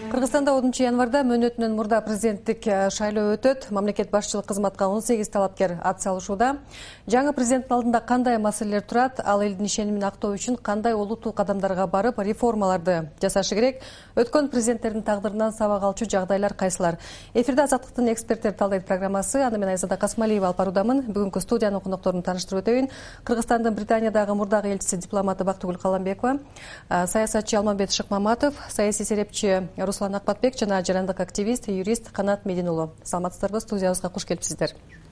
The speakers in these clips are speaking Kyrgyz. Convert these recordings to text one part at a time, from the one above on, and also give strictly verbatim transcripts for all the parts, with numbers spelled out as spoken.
Кыргызстанда онунчу январда мөөнөтүнөн мурда президенттик шайлоо өтөт. Мамлекет башчылык кызматка он сегиз талапкер ат салышууда. Жаңы президенттин алдында кандай маселелер турат, ал элдин ишенимин актоо үчүн кандай олуттуу кадамдарга барып реформаларды жасашы керек? Өткөн президенттердин тагдырынан сабак алчу жагдайлар кайсылар? Эфирде Азаттыктын эксперттер талдайт программасы. Аны мен Айзада Касмалиева алып баруудамын. Бүгүнкү студиянын конокторун тааныштырып өтөйүн. Кыргызстандын Британиядагы мурдагы элчиси дипломаты Бактыгүл Каламбекова, саясатчы Алмамбет Шыкмаматов, саясий серепчи Руслан Акбатбек жана жарандык активист, юрист Канат Медин уулу. Саламатсыздарбы, студиябызга куш келипсиздер.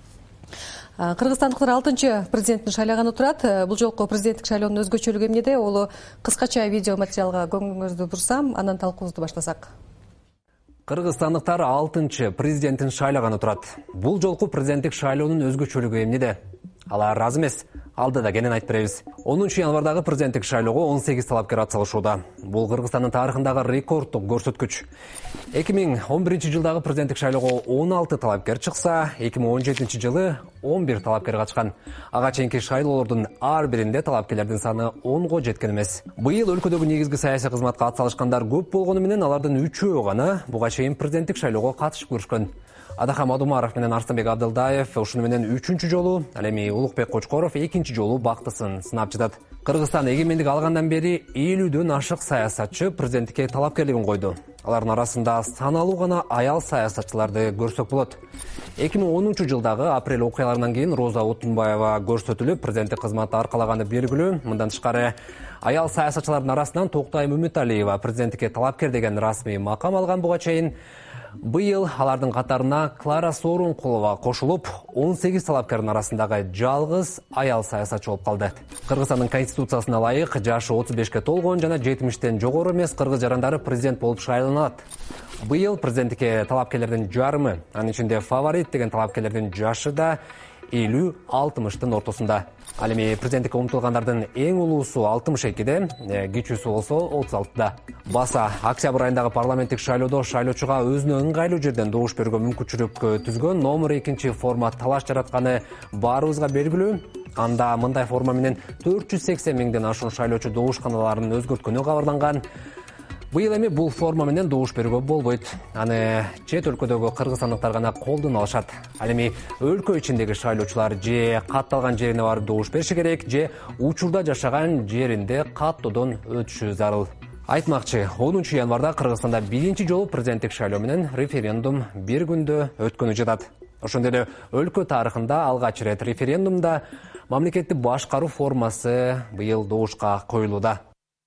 Кыргызстандыктар алтынчы президенттин шайлаганы турат. Бул жолку президенттик шайлоонун өзгөчөлүгү эмнеде? Олу кыскача видео материалга көңүлүңүздү бурсам, анан талкуубузду баштасак. Кыргызстандыктар алтынчы президенттин шайлаганы турат. Бул жолку президенттик шайлоонун өзгөчөлүгү эмнеде? Алар аз эмес. Алда да кенен айтып беребиз. онунчу январдагы президенттик шайлоого он сегиз талапкер ат салышууда. Бул Кыргызстандын тарыхындагы рекорддук көрсөткүч. эки миң он биринчи жылдагы президенттик шайлоого он алты талапкер чыкса, эки миң он жетинчи жылы он бир талапкер катышкан. Ага чейинки шайлоолордун ар биринде талапкерлердин саны онго жеткен эмес. Быйыл өлкөдөгү негизги саясий кызматка ат салышкандар көп болгону менен алардын үчөө гана буга чейин президенттик шайлоого катышып көрүшкөн. Адахам Адумаров менен Арстанбек Абдылдаев ушуну менен үчүнчү жолу, ал эми Улукбек Кочкоров экинчи жолу бактысын сынап жатат. Кыргызстан эгемендик алгандан бери элүүдөн ашык саясатчы президенттикке талапкерлигин койду. Алардын арасында саналуу гана аял саясатчыларды көрсөк болот. эки миң онунчу жылдагы апрель окуяларынан кийин Роза Отунбаева көрсөтүлүп, президенттик кызматты аркалаганы белгилүү. Мындан тышкары аял саясатчылардын арасынан Токтай Мөмөталиева президенттикке талапкер деген расмий макам алган. Буга чейин быйыл алардын катарына Клара Сооронкулова кошулуп, он сегиз талапкердин арасындагы жалгыз аял саясатчы болуп калды. Кыргызстандын конституциясына ылайык жашы отуз бешке толгон жана жетимиштен жогору эмес кыргыз жарандары президент болуп шайланат. Быйыл президенттикке талапкерлердин жарымы, анын ичинде фаворит деген талапкерлердин жашы да элүү алтымыштын ортосунда. Ал эми президенттикке умтулгандардын эң улуусу алтымыш экиде, кичүүсү болсо отуз алтыда. Баса октябрь айындагы парламенттик шайлоодо шайлоочуга өзүнө ыңгайлуу жерден добуш берүүгө мүмкүнчүлүк түзгөн номер экинчи формат талаш жаратканы баарыбызга белгилүү. Анда мындай форма менен төрт жүз сексен миңден ашуун шайлоочу добушканаларын өзгөрткөнү кабарланган. Быйыл эми бул форма менен добуш берүүгө болбойт. Аны чет өлкөдөгү кыргызстандыктар гана колдоно алышат. Ал эми өлкө ичиндеги шайлоочулар же катталган жерине барып добуш бериши керек, же учурда жашаган жеринде каттоодон өтүшү зарыл. Айтмакчы, онунчу январда Кыргызстанда биринчи жолу президенттик шайлоо менен референдум бир күндө өткөнү жатат. Ошондой эле өлкө тарыхында алгач ирет референдумда мамлекетти башкаруу формасы быйыл добушка коюлууда.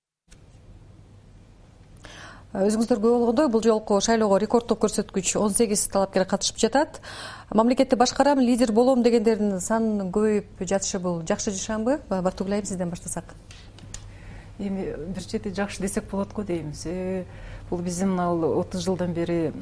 Өзүңүздөр көрүп болгондой, бул жолку шайлоого рекорддук көрсөткүч он сегиз талапкер катышып жатат. Мамлекетти башкарам, лидер болом дегендердин санын көбөйүп жатышы бул жакшы жашанбы? Бактыгүл айым, сизден баштасак. Эми бир чети жакшы десек болот го деймиз. Бул биздин мына отуз жылдан бери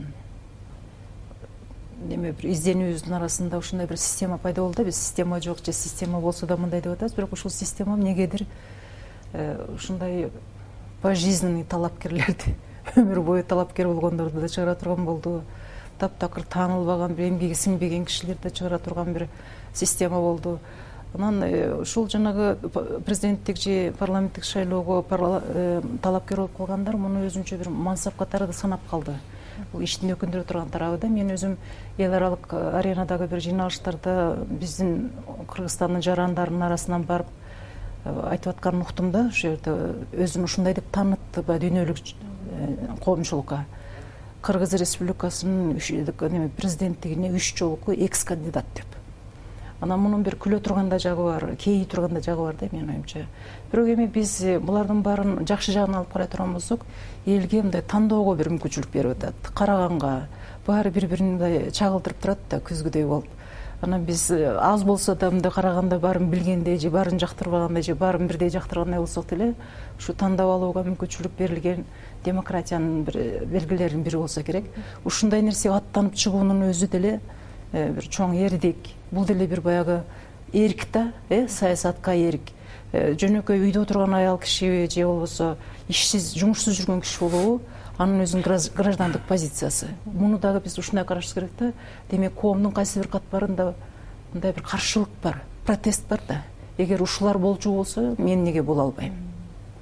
эме бир изденүүбүздүн арасында ушундай бир система пайда болду. Биз система жок же система болсо да мындай деп атабыз, бирок ушул система эмнегедир ушундай пожизненный талапкерлерди, өмүр бою талапкер болгондорду да чыгара турган болду. Таптакыр таанылбаган, бир эмгеги сиңбеген кишилерди да чыгара турган бир система болду. Анан ушул жанагы президенттик же парламенттик шайлоого талапкер болуп калгандар муну өзүнчө бир мансап катары да санап калды. Бул иштин өкүндүрө турган тарабы да. Мен өзүм эл аралык аренадагы бир жыйналыштарда биздин Кыргызстандын жарандарынын арасынан барып айтып атканын уктум да, ошол жерде өзүн ушундай деп таанытты дүйнөлүк коомчулукка. Кыргыз Республикасынын президенттигине үч жолку экс кандидат деп. Анан мунун бир күлө турган да жагы бар, кейи турган да жагы бар да менин оюмча. Бирок эми биз булардын баарын жакшы жагын алып карай турган болсок, элге мындай тандоого бир мүмкүнчүлүк берип атат. Караганга баары бири-бирин мындай чагылдырып турат да көзгүдөй болуп. Анан биз аз болсо да мындай караганда баарын билгендей же баарын жактырбагандай же баарын бирдей жактыргандай болсок деле ушу тандап алууга мүмкүнчүлүк берилген демократиянын бир белгилеринин бири болсо керек. Ушундай нерсеге аттанып чыгуунун өзү деле бир чоң эрдик. Бул деле бир баягы эрк да, э саясатка эрк. Жөнөкөй үйдө отурган аял киши же болбосо ишсиз, жумушсуз жүргөн киши болобу, анын өзүнүн граждандык позициясы. Муну дагы биз ушундай карашыбыз керек да. Демек, коомдун кайсы бир катмарында мындай бир каршылык бар, протест бар да. Эгер ушулар болчу болсо, мен неге боло албайм?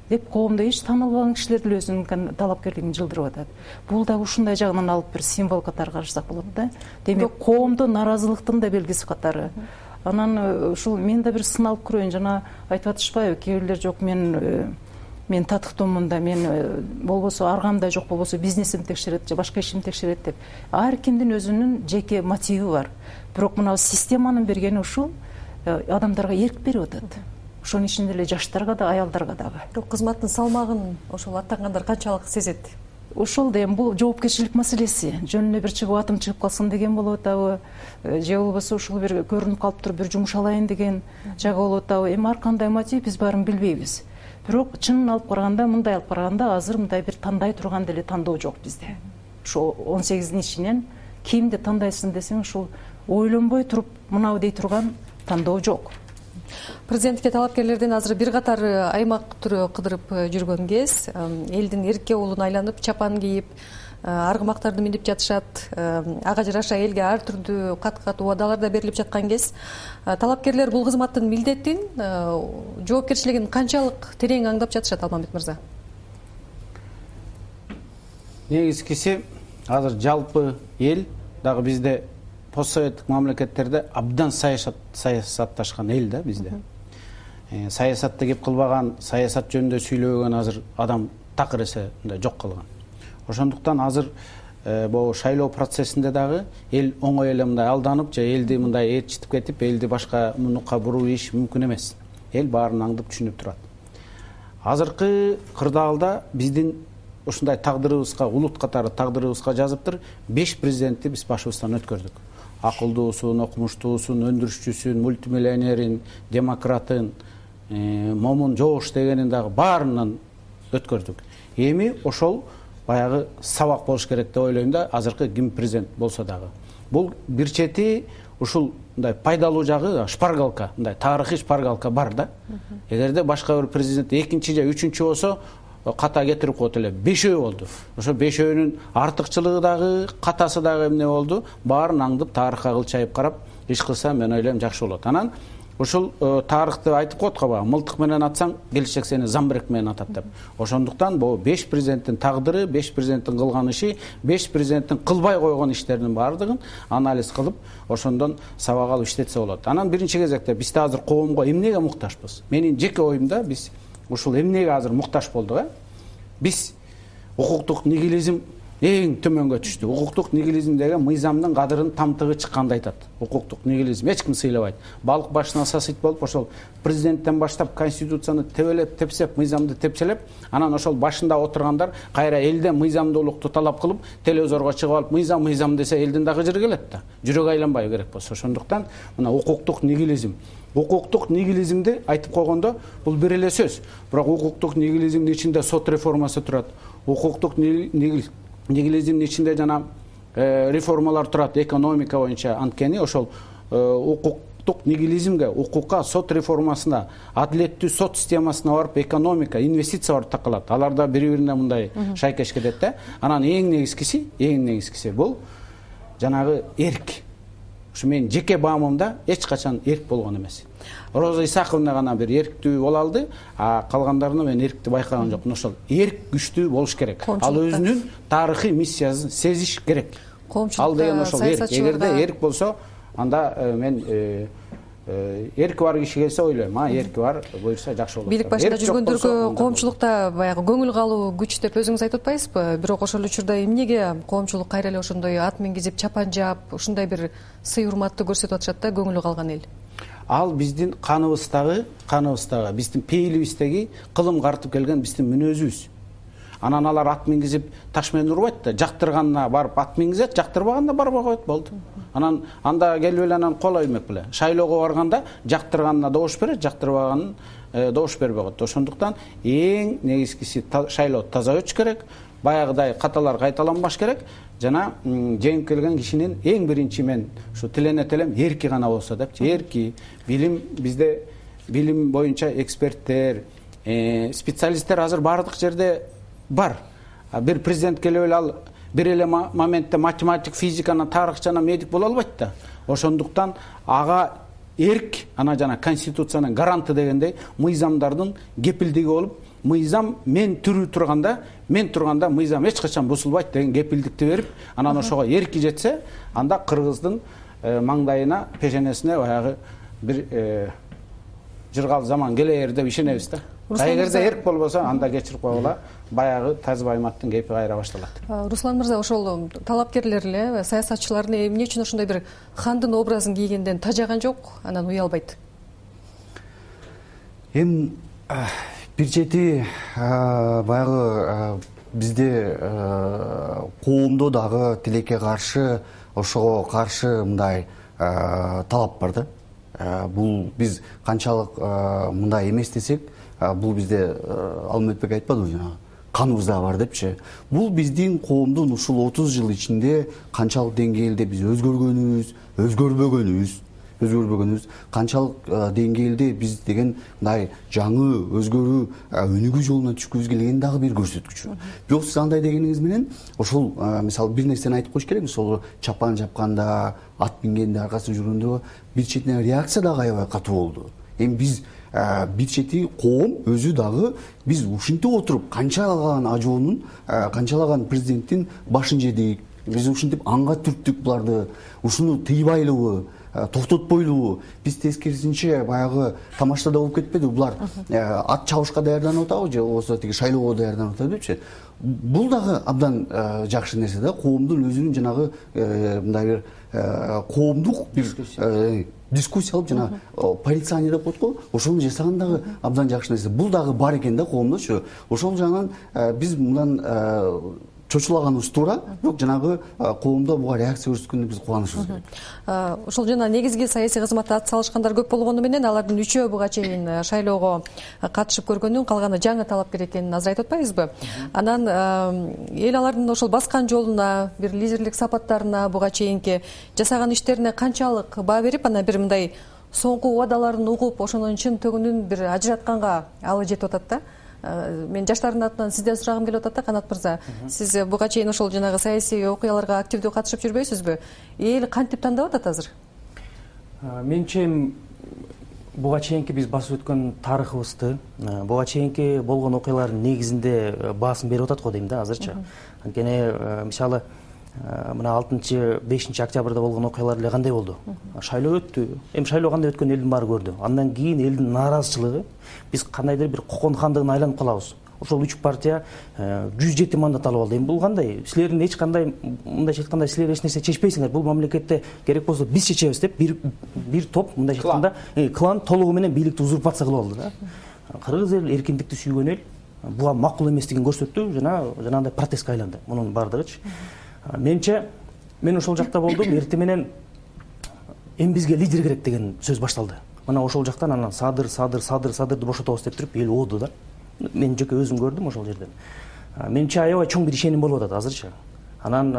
деп коомдо эч таанылбаган кишилер деле өзүнүн талапкерлигин жылдырып атат. Бул дагы ушундай жагынан алып бир символ катары карашсак болот да. Демек коомдо наразылыктын да белгиси катары. Анан ушул мен да бир сыналып көрөйүн, жана айтып атышпайбы, кээ бирлер жок мен мен татыктуумун да, мен болбосо аргамда жок болбосо бизнесим текшерет же башка ишим текшерет деп. Ар кимдин өзүнүн жеке мотиви бар. Бирок мына системанын бергени ушул адамдарга эрк берип атат. Ошонун ичинде эле жаштарга да, аялдарга дагы. Бирок кызматтын салмагын ошол аттангандар канчалык сезет? Ошол да эми бул жоопкерчилик маселеси. Жөнүнө бир чыгып атым чыгып калсын деген болуп атабы, же болбосо ушул бир көрүнүп калып туруп бир жумуш алайын деген жагы болуп атабы. Эми ар кандай мотив биз баарын билбейбиз. Бирок чынын алып караганда, мындай алып караганда азыр мындай бир тандай турган деле тандоо жок бизде. Ошо он сегиздин ичинен кимди тандайсың десең, ушул ойлонбой туруп мынау дей турган тандоо жок. Президентке талапкерлерден азыр бир катар аймак түрү кыдырып жүргөн кез, элдин эркке уулуна айланып чапан кийип, аргымактарды минип жатышат, ага жараша элге ар түрдүү кат-кат убадалар да берилип жаткан кез, талапкерлер бул кызматтын милдетин, жоопкерчилигин канчалык терең аңдап жатышат, Алмамбет мырза? Негизгиси азыр жалпы эл дагы бизде постсоветтик мамлекеттерде абдан саясатташкан эл да бизде. Саясатты кеп кылбаган, саясат жөнүндө сүйлөбөгөн азыр адам такыр эсе жок калган. Ошондуктан азыр бул шайлоо процессинде дагы эл оңой эле мындай алданып же элди мындай ээрчитип кетип, элди башка мунукка буруу иш мүмкүн эмес. Эл баарын аңдып түшүнүп турат. Азыркы кырдаалда биздин ушундай тагдырыбызга, улут катары тагдырыбызга жазыптыр, беш президентти биз башыбыздан өткөрдүк. Акылдуусун, окумуштуусун, өндүрүшчүсүн, мультимиллионерин, демократын, момун жоош дегенин дагы баарынан өткөрдүк. Эми ошол баягы сабак болуш керек деп ойлойм да, азыркы ким президент болсо дагы. Бул бир чети ушул мындай пайдалуу жагы, шпаргалка, мындай тарыхый шпаргалка бар да. Эгерде башка бир президент экинчи же үчүнчү болсо, ката кетирип коет эле. Бешөө болду. Ошо бешөөнүн артыкчылыгы дагы, катасы дагы эмне болду? Баарын аңдып, тарыхка кылчайып карап, иш кылса мен ойлойм жакшы болот. Анан ушул тарыхты айтып коет го, мылтык менен атсаң, келечек сени замбирек менен атат деп. Ошондуктан бул беш президенттин тагдыры, беш президенттин кылган иши, беш президенттин кылбай койгон иштеринин баардыгын анализ кылып, ошондон сабак алып иштетсе болот. Анан биринчи кезекте биз да азыр коомго эмнеге муктажбыз? Менин жеке оюмда биз ушул эмнеге азыр муктаж болдук, э? Биз укуктук нигилизм эң төмөнгө түштү. Укуктук нигилизм деген мыйзамдын кадырын тамтыгы чыкканды айтат. Укуктук нигилизм эч ким сыйлабайт. Балык башына сасыйт болуп, ошол президенттен баштап конституцияны тебелеп, тепсеп, мыйзамды тепселеп, анан ошол башында отургандар кайра элден мыйзамдуулукту талап кылып, телевизорго чыгып алып, мыйзам мыйзам десе элдин дагы жыры келет да. Жүрөк айланбай керек болсо. Ошондуктан мына укуктук нигилизм Укуктук нигилизмди айтып койгондо бул бир эле сөз. Бирок укуктук нигилизмдин ичинде сот реформасы турат. Укуктук нигилизмдин ичинде жана реформалар турат экономика боюнча. Анткени ошол укуктук нигилизмге, укукка, сот реформасына, адилеттүү сот системасына барып экономика, инвестиция барып такалат. Алар да бири-бирине мындай шайкеш кетет да. Анан эң негизгиси, эң негизгиси бул жанагы эрк. Ушу менин жеке баамымда эч качан эрк болгон эмес. Роза Исаковна гана бир эрктүү боло алды, а калгандарына мен эркти байкаган жокмун. Ошол эрк күчтүү болуш керек. Ал өзүнүн тарыхый миссиясын сезиш керек. Ал деген ошол эрк. Эгерде эрк болсо, анда мен эрки бар киши келсе ойлойм, а эрки бар буюрса жакшы болот. Бийлик башында жүргөндөргө коомчулукта баягы көңүл калуу күч деп өзүңүз айтып атпайсызбы? Бирок ошол учурда эмнеге коомчулук кайра эле ошондой ат мингизип, чапан жаап, ушундай бир сый урматты көрсөтүп атышат да, көңүлү калган эл? Ал биздин каныбыздагы, каныбыздагы, биздин пейилибиздеги кылым картып келген биздин мүнөзүбүз. Анан алар ат мингизип таш менен урбайт да, жактырганына барып ат мингизет, жактырбаганына барбай коет, болду. Анан анда келип эле анан кол оймек беле. Шайлоого барганда жактырганына добуш берет, жактырбаганын добуш бербей коет. Ошондуктан эң негизгиси шайлоо таза өтүш керек, баягыдай каталар кайталанбаш керек. Жана жеңип келген кишинин эң биринчи мен ушу тилене телем эрки гана болсо депчи. Эрки, билим, бизде билим боюнча эксперттер, специалисттер азыр бардык жерде бар. Бир президент келип эле ал бир эле моментте математик, физиканы, тарыхчаны, медик боло албайт да. Ошондуктан ага эрк, ана жана конституциянын гаранты дегендей мыйзамдардын кепилдиги болуп, мыйзам мен түрү турганда, мен турганда мыйзам эч качан бузулбайт деген кепилдикти берип, анан ошого эрки жетсе, анда Кыргыздын маңдайына, пешенесине баягы бир жыргал заман келер деп ишенебиз да. Эгерде эрк болбосо, анда кечирип койгула, баягы тазы Баймактын кепи кайра башталат. Руслан мырза, ошол талапкерлер эле, саясатчылар эмне үчүн ошондой бир хандын образын кийгенден тажаган жок, анан уялбайт? Эми бир чети баягы бизде коомдо дагы тилекке каршы, ошого каршы мындай талап бар да. Бул биз канчалык мындай эмес десек, бул бизде Алматбек айтпадыбы жана каныбызда бар депчи. Бул биздин коомдун ушул отуз жыл ичинде канчалык деңгээлде биз өзгөргөнүбүз, өзгөрбөгөнүбүз, өзгөрбөгөнүбүз, канчалык деңгээлде биз деген мындай жаңы өзгөрүү өнүгүү жолуна түшкүбүз келген дагы бир көрсөткүч. Бирок сиз андай дегениңиз менен ошол мисалы бир нерсени айтып коюш керек, ошол чапан жапканда, ат мингенде, аркасында жүргөндө бир четинен реакция дагы аябай катуу болду. Эми биз бир чети коом өзү дагы биз ушинтип отуруп канчалаган ажоонун, канчалаган президенттин башын жедик. Биз ушинтип анга түрттүк буларды, ушуну тыйбайлыбы, токтотпойлубу? Биз тескерисинче баягы тамашада болуп кетпеди, булар ат чабышка даярданып атабы же болбосо тиги шайлоого даярданып атабы депчи. Бул дагы абдан жакшы нерсе да, коомдун өзүнүн жанагы мындай бир коомдук бир дискуссия алып жана порицание деп коет го, ошону жасаган дагы абдан жакшы нерсе. Бул дагы бар экен да коомдочу. Ошол жагынан биз мындан чочулаганыбыз туура, бирок жанагы коомдо буга реакция көрсөткөндө биз кубанычыбыз керек. Ошол жана негизги саясий кызматта ат салышкандар көп болгону менен алардын үчөө буга чейин шайлоого катышып көргөнүн, калганы жаңы талапкер экенин азыр айтып атпайбызбы? Анан эл алардын ошол баскан жолуна, бир лидерлик сапаттарына, буга чейинки жасаган иштерине канчалык баа берип, анан бир мындай соңку убадаларын угуп, ошонун чын төгүнүн бир ажыратканга алы жетип атат да. Мен жаштардын атынан сизден сурагым келип атат да, Канат мырза. Сиз буга чейин ошол жанагы саясий окуяларга активдүү катышып жүрбөйсүзбү? Эл кантип тандап атат азыр? Менче буга чейинки биз басып өткөн тарыхыбызды, буга чейинки болгон окуялардын негизинде баасын берип атат го дейм да азырчы. Анткени мисалы мына алтынчы бешинчи октябрда болгон окуялар эле кандай болду? Шайлоо өттү. Эми шайлоо кандай өткөн элдин баары көрдү. Андан кийин элдин нааразычылыгы, биз кандайдыр бир кокон хандыгына айланып калабыз. Ошол үч партия жүз жети мандат алып алды. Эми бул кандай? Силердин эч кандай, мындайча айтканда, силер эч нерсе чечпейсиңер. Бул мамлекетте керек болсо биз чечебиз деп бир бир топ, мындайча айтканда, клан толугу менен бийликти узурпация кылып алды да. Кыргыз эл эркиндикти сүйгөн эл, буга макул эместигин көрсөттү, жана жанагындай протестке айланды. Мунун баардыгычы. Менче мен ошол жакта болдум, эртең менен эми бизге лидер керек деген сөз башталды. Мына ошол жактан анан садыр, садыр, садыр, садырды бошотобуз деп туруп эл ооду да. Мен жеке өзүм көрдүм ошол жерден. Менче аябай чоң бир ишеним болуп атат азырчы. Анан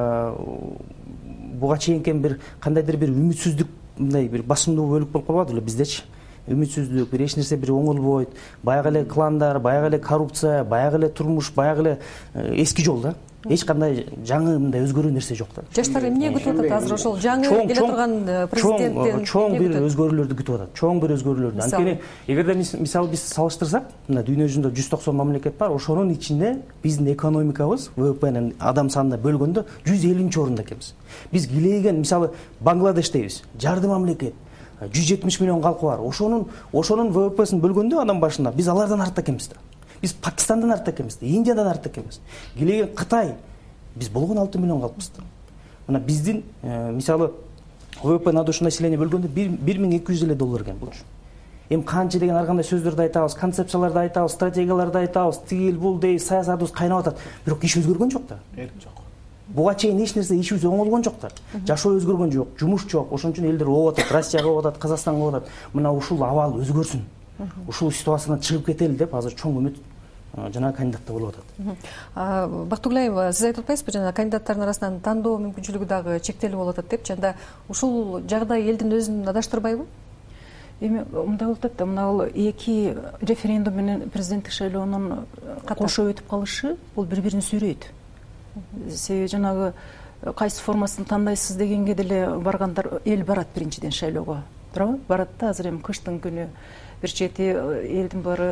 буга чейинки бир кандайдыр бир үмүтсүздүк, мындай бир басымдуу бөлүк болуп калбады эле биздечи. Үмүтсүздүк, бир эч нерсе бир оңолбойт. Баягы эле кландар, баягы эле коррупция, баягы эле турмуш, баягы эле эски жол да. Эч кандай жаңы мындай өзгөрүү нерсе жок да. Жаштар эмне күтүп атат азыр ошол жаңы келе турган президенттен? Чоң бир өзгөрүүлөрдү күтүп атат. Чоң бир өзгөрүүлөрдү. Анткени эгерде мисалы биз салыштырсак, мына дүйнө жүзүндө жүз токсон мамлекет бар, ошонун ичинде биздин экономикабыз вэ вэ пэни адам санына бөлгөндө жүз элүүнчү орунда экенбиз. Биз килейген мисалы Бангладеш дейбиз, жарты мамлекет, жүз жетимиш миллион калкы бар. Ошонун ошонун вэ вэ пэсин бөлгөндө адам башына биз алардан артта экенбиз да. Биз Пакистандан артта экенбиз, Индиядан артта экенбиз. Килеген Кытай, биз болгон алты миллион калыппыз. Мына биздин мисалы вэ вэ пэ на душу населения бөлгөндө бир миң эки жүз эле доллар экен бул. Эми канча деген ар кандай сөздөрдү айтабыз, концепцияларды айтабыз, стратегияларды айтабыз, тигил бул дей, саясатыбыз кайнап атат. Бирок иш өзгөргөн жок да. Жок. Буга чейин эч нерсе ишибиз оңолгон жок да. Жашоо өзгөргөн жок, жумуш жок. Ошон үчүн элдер ооп атат, Россияга ооп атат, Казакстанга ооп атат. Мына ушул абал өзгөрсүн. Ушул ситуациядан чыгып кетели деп азыр чоң үмүт жана кандидатта болуп атат. Бактыгулаева, сиз айтып атпайсызбы, жана кандидаттардын арасынан тандоо мүмкүнчүлүгү дагы чектелип болуп атат деп, жанда ушул жагдай элдин өзүн адаштырбайбы? Эми мындай болуп атат да, мына бул эки референдум менен президенттик шайлоонун кошо өтүп калышы бул бири-бирин сүйрөйт. Себеби жанагы кайсы формасын тандайсыз дегенге деле баргандар эл барат биринчиден шайлоого. Туурабы? Барат да, азыр эми кыштын күнү бир чети элдин баары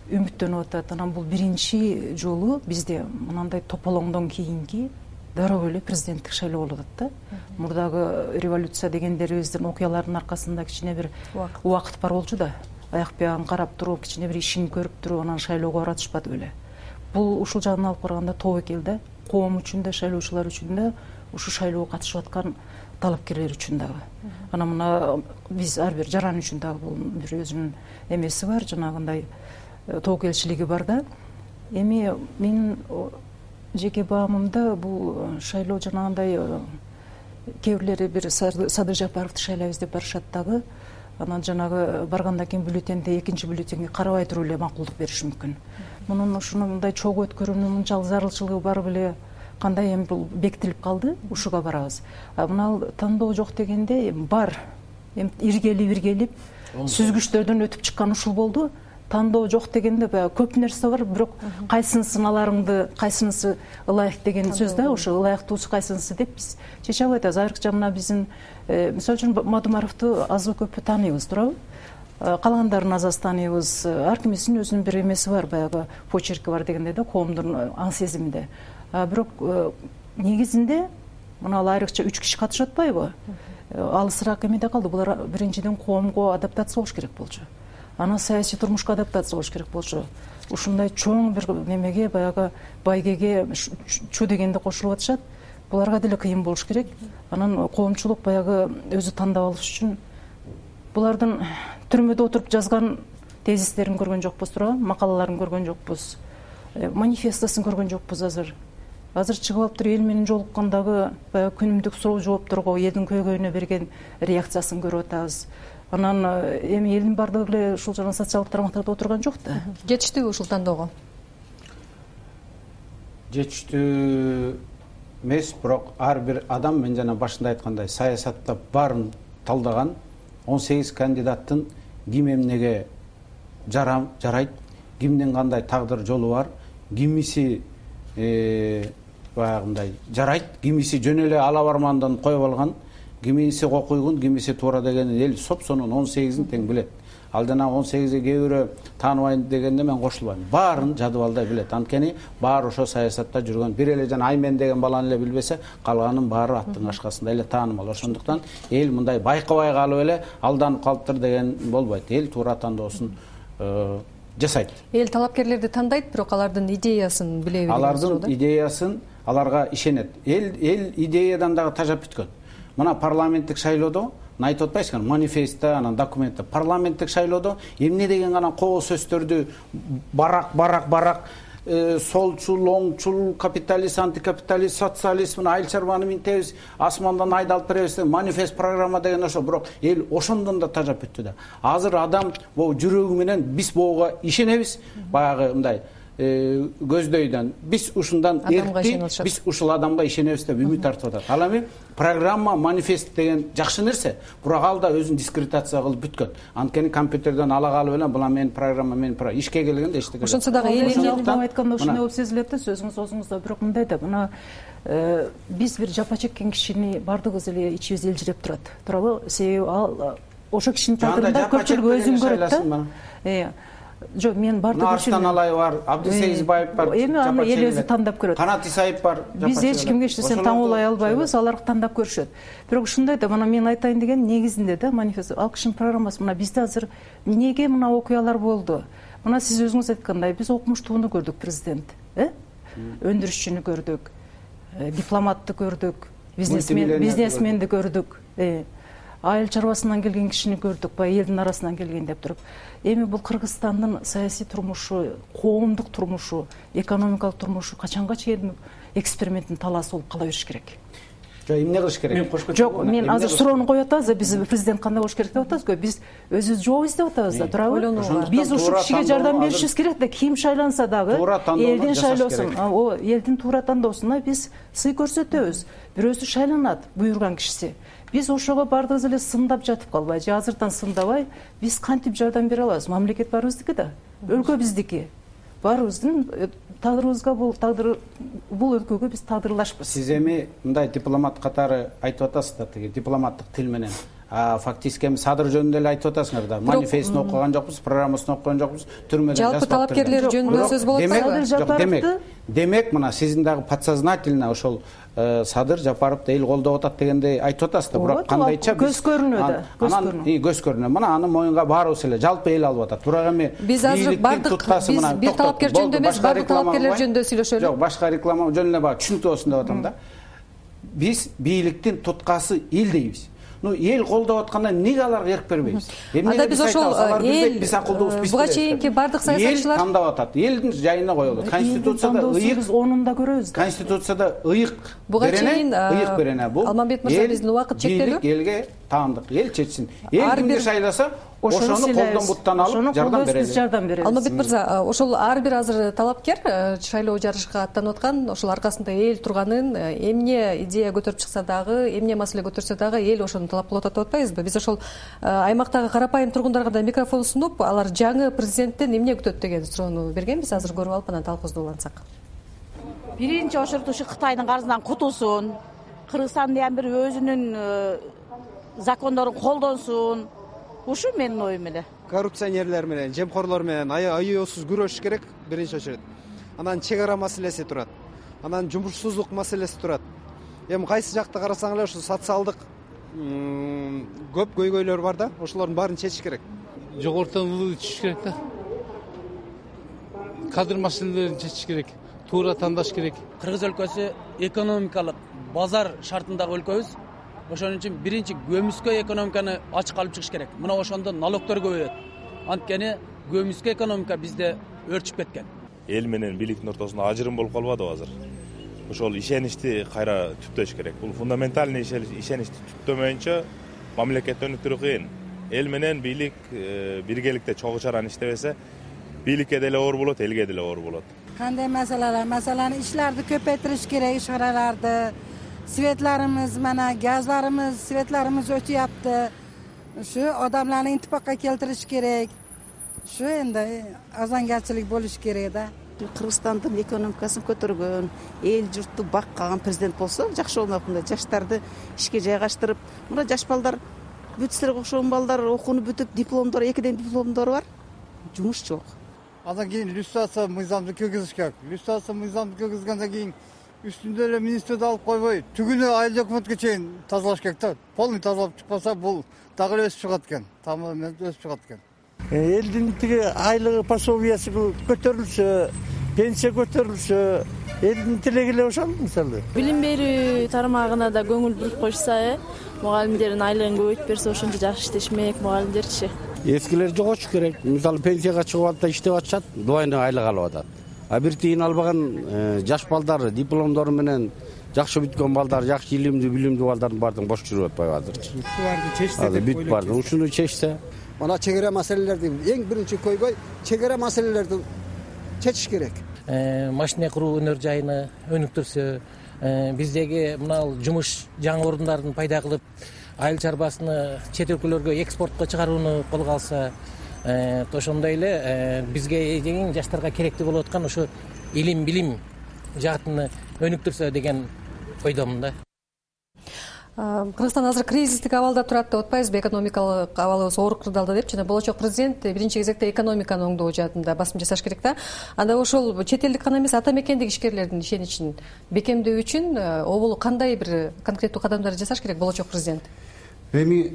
үмүттөнүп атат. Анан бул биринчи жолу бизде мынандай тополоңдон кийинки дароо эле президенттик шайлоо болуп атат да. Мурдагы революция дегендерибиздин окуяларынын аркасында кичине бир убакыт бар болчу да. Аяк биягын карап туруп, кичине бир ишин көрүп туруп, анан шайлоого баратышпады беле. Бул ушул жагынан алып караганда тобокел да, коом үчүн да, шайлоочулар үчүн да, ушу шайлоого катышып аткан талапкерлер үчүн дагы. Анан мына биз ар бир жаран үчүн дагы бул бир өзүнүн эмеси бар, жанагындай тобокелчилиги бар да. Эми мен жеке баамымда бул шайлоо жанагындай кээ бирлери бир Садыр Жапаровду шайлайбыз деп барышат дагы. Анан жанагы баргандан кийин бюллетенде экинчи бюллетенге карабай туруп эле макулдук бериши мүмкүн. Мунун ушуну мындай чогуу өткөрүүнүн мынчалык зарылчылыгы бар беле, кандай эми бул бекитилип калды, ушуга барабыз. А мына тандоо жок дегенде бар. Эми иргелип иргелип сүзгүчтөрдөн өтүп чыккан ушул болду. Тандоо жок дегенде баягы көп нерсе бар, бирок кайсынысын аларыңды, кайсынысы ылайык деген сөз да, ошо ылайыктуусу кайсынысы деп биз чече албай атабыз. Айрыкча мына биздин мисалы үчүн Мадумаровду азбы көппү тааныйбыз, туурабы? Калгандарын аз аз тааныйбыз. Ар кимисинин өзүнүн бир эмеси бар, баягы почерки бар дегенде да, коомдун аң сезиминде. Бирок негизинде мына айрыкча үч киши катышып атпайбы? Алысыраак эмеде калды. Булар биринчиден коомго адаптация болуш керек болчу. Анан саясий турмушка адаптация болуш керек болчу. Ушундай чоң бир немеге, баягы байгеге чу дегенде кошулуп атышат. Буларга деле кыйын болуш керек. Анан коомчулук баягы өзү тандап алыш үчүн булардын түрмөдө отуруп жазган тезистерин көргөн жокпуз, туурабы? Макалаларын көргөн жокпуз. Манифестосун көргөн жокпуз азыр. Азыр чыгып алып туруп эл менен жолуккандагы баягы күнүмдүк суроо жоопторго элдин көйгөйүнө берген реакциясын көрүп атабыз. Анан эми элдин бардыгы эле ушул жана социалдык тармактарда отурган жок да. Жетиштүүбү ушул тандоого? Жетиштүү эмес, бирок ар бир адам, мен жана башында айткандай, саясатта баарын талдаган он сегиз кандидаттын ким эмнеге жарам жарайт, кимдин кандай тагдыр жолу бар, кимиси баягындай жарайт, кимиси жөн эле ала бармандан коюп алган, кимиси кокуйгун, кимиси туура дегенин эл сопсонун он сегизин тең билет. Ал жана он сегизге кээ бирөө тааныбайм дегенде мен кошулбайм. Баарын жадыбалдай билет. Анткени баары ошо саясатта жүргөн. Бир эле жана Аймен деген баланы эле билбесе, калганын баары аттын ашкасында эле таанымал. Ошондуктан эл мындай байкабай калып эле алданып калыптыр деген болбойт. Эл туура тандоосун жасайт. Эл талапкерлерди тандайт, бирок алардын идеясын биле берет. Алардын идеясын аларга ишенет. Эл эл идеядан дагы тажап бүткөн. Мына парламенттик шайлоодо айтып атпайсызбы, манифестте, анан документте, парламенттик шайлоодо эмне деген гана коо сөздөрдү барак барак барак солчул, оңчул, капиталист, антикапиталист, социалист, мына айыл чарбаны минтебиз, асмандан айдалып беребиз, манифест программа деген ошо, бирок эл ошондон да тажап бүттү да. Азыр адам бул жүрөгү менен биз буга ишенебиз, баягы мындай көздөйдөн биз ушундан эркти, биз ушул адамга ишенебиз деп үмүт артып атат. Ал эми программа, манифест деген жакшы нерсе, бирок ал да өзүн дискредитация кылып бүткөн. Анткени компьютерден ала калып эле була менин программа, менин программа ишке келгенде эчтеке. Ошонсо дагы эл айтканда ушундай болуп сезилет да, сөзүңүз өзүңүздө. Бирок мындай да, мына биз бир жапа чеккен кишини бардыгыбыз эле ичибиз элжиреп турат. Туурабы? Себеби ал ошо кишинин тагдырында көпчүлүк өзүн көрөт да. Жок, мен бардык үчүн Арстан Алай бар, Абдысегизбаев бар. Эми аны эл өзү тандап көрөт. Канат Исаев бар. Биз эч кимге эчтесин таңуулай албайбыз, алар тандап көрүшөт. Бирок ушундай да, мына мен айтайын деген негизинде да, манифест ал кишинин программасы. Мына бизде азыр эмнеге мына окуялар болду? Мына сиз өзүңүз айткандай, биз окумуштууну көрдүк, президент, э? Өндүрүшчүнү көрдүк, дипломатты көрдүк, бизнесмен, бизнесменди көрдүк, э. Айыл чарбасынан келген кишини көрдүк, баягы элдин арасынан келген деп туруп. Эми бул Кыргызстандын саясий турмушу, коомдук турмушу, экономикалык турмушу качанга чейин эксперименттин талаасы болуп кала бериш керек? Жок, эмне кылыш керек? Жок, мен азыр суроону коюп атабыз да, биз президент кандай болуш керек деп атабызбы? Биз өзүбүз жооп издеп атабыз да, туурабы? Биз ушул кишиге жардам беришибиз керек да, ким шайланса дагы элдин шайлоосун, элдин туура тандоосуна биз сый көрсөтөбүз. Бирөөсү шайланат, буйруган кишиси. Биз ошого бардыгыбыз эле сындап жатып калбай, же азырдан сындабай, биз кантип жардам бере алабыз? Мамлекет баарыбыздыкы да, өлкө биздики. Баарыбыздын тагдырыбызга бул тагдыр бул өлкөгө биз тагдырлашпыз. Сиз эми мындай дипломат катары айтып атасыз да, тиги дипломаттык тил менен. фактически эми садыр жөнүндө эле айтып атасыңар да. Манифестин окуган жокпуз, программасын окуган жокпуз, түрмөдөн жазып жалпы талапкерлер жөнүндө сөз болот атпайбы? Демек, демек мына сиздин дагы подсознательно ошол Садыр Жапаровду эл колдоп атат дегенди айтып атасыз да, бирок кандайча көз көрүнөт, көз көрүнөт. Көз көрүнөт. Мына аны моюнга баарыбыз эле жалпы эл алып атат. Бирок эми биз азыр бардык биз бир талапкер жөнүндө эмес, бардык талапкерлер жөнүндө сүйлөшөлү. Жок, башка реклама жөнүндө эле бак түшүнүктүү болсун деп атам да. Биз бийликтин туткасы эл дейбиз. Ну, эл колдоп атканда эмнеге аларга эрк бербейбиз? Анда биз ошол эл биз акылдуубуз биз. Буга чейинки бардык саясатчылар эл тандап атат. Элдин жайына коелот. Конституцияда ыйык, биз онунда көрөбүз. Конституцияда ыйык. Буга чейин ыйык берене бул. Алмамбет мырза, биздин убакыт чектелүү. Элге таандык, эл чечсин. Эл кимди шайласа, ошону колдон буттан алып жардам берели. жардам беребиз. Алмамбет мырза, ошол ар бир азыр талапкер шайлоо жарышка аттанып аткан, ошол аркасында эл турганын, эмне идея көтөрүп чыкса дагы, эмне маселе көтөрсө дагы эл ошону талап кылып атат деп атпайбызбы? Биз ошол аймактагы карапайым тургундарга да микрофон сунуп, алар жаңы президенттен эмне күтөт деген суроону бергенбиз. Азыр көрүп алып анан талкуубузду улантсак. Биринчи ошурту ушу Кытайдын карызынан кутулсун, Кыргызстан дагы бир өзүнүн закондорун колдонсун. Ушу менин оюм эле. Коррупционерлер менен, жемкорлор менен аяосуз күрөшүш керек биринчи очередь. Анан чек ара маселеси турат. Анан жумушсуздук маселеси турат. Эми кайсы жакта карасаң эле ушу социалдык көп көйгөйлөр бар да, ошолордун баарын чечиш керек. Жогорудан ылдый түшүш керек да. Кадр маселелерин чечиш керек. Туура тандаш керек. Кыргыз өлкөсү экономикалык базар шартындагы өлкөбүз. Ошон үчүн биринчи көмүскө экономиканы ачык алып чыгыш керек. Мына ошондо налогтор көбөйөт. Анткени көмүскө экономика бизде өрчүп кеткен. Эл менен бийликтин ортосунда ажырым болуп калбадыбы азыр? Ошол ишеничти кайра түптөш керек. Бул фундаментальный ишеничти түптөмөйүнчө мамлекет өнүктүрүү кыйын. Эл менен бийлик биргеликте чогуу чараны иштебесе, бийликке деле оор болот, элге деле оор болот. Кандай маселелер? Masalan, işlerde köpeytiriş gerek, işgaralarda. Svetlarımız, mana gazlarımız, svetlarımız ötüyaptı. Şu adamlarını intipakka keltiriş gerek. Şu endi azangarchilik bo'lish kerak da. Кыргызстандын экономикасын көтөргөн, эл журтту баккан президент болсо жакшы болмок мындай жаштарды ишке жайгаштырып, мына жаш балдар бүтсүлөргө окшогон балдар окууну бүтүп, дипломдор, экиден дипломдору бар. Жумуш жок. Андан кийин люстрация мыйзамды киргизиш керек. Люстрация мыйзамды киргизгенден кийин үстүндө эле министрди алып койбой, түгүнү айыл өкмөткө чейин тазалаш керек да. Полный тазалап чыкпаса, бул дагы эле өсүп чыгат экен. Тамам өсүп чыгат экен. Элдин тиги айлыгы пособиясы көтөрүлсө, пенсия көтөрүлсө, элдин тилеги эле ошол мисалы. Билим берүү тармагына да көңүл буруп койсо, мугалимдердин айлыгын көбөйтүп берсе, ошончо жакшы иштешмек мугалимдерчи. Эскилер жоготуш керек. Мисалы пенсияга чыгып атат, иштеп атышат, двойной айлык алып атат. А бир тиын албаган жаш балдар, дипломдору менен жакшы бүткөн балдар, жакшы илимдүү, билимдүү балдардын баардыгы бош жүрүп атпайбы азырчы. Ушуларды чечсе деп бүт барды. Ушуну чечсе. Мына чегара маселелерди эң биринчи койбой, чегара маселелерди чечиш керек. Машина куруу өнөр жайыны өнүктүрсө, биздеги мына жумуш жаңы орундарын пайда кылып, айыл чарбасыны чет өлкөлөргө экспортко чыгарууну колго алса, ошондой эле бизге эң жаштарга керектүү болуп аткан ушу илим, билим жаатыны өнүктүрсө деген ойдомун да. Кыргызстан азыр кризистик абалда турат деп атпайбызбы? Экономикалык абалыбыз оор кырдаалда деп жана болочок президент биринчи кезекте экономиканы оңдоо жаатында басым жасаш керек да. Анда ошол чет элдик гана эмес, ата мекендик ишкерлердин ишеничин бекемдөө үчүн обол кандай бир конкреттүү кадамдар жасаш керек болочок президент? Эми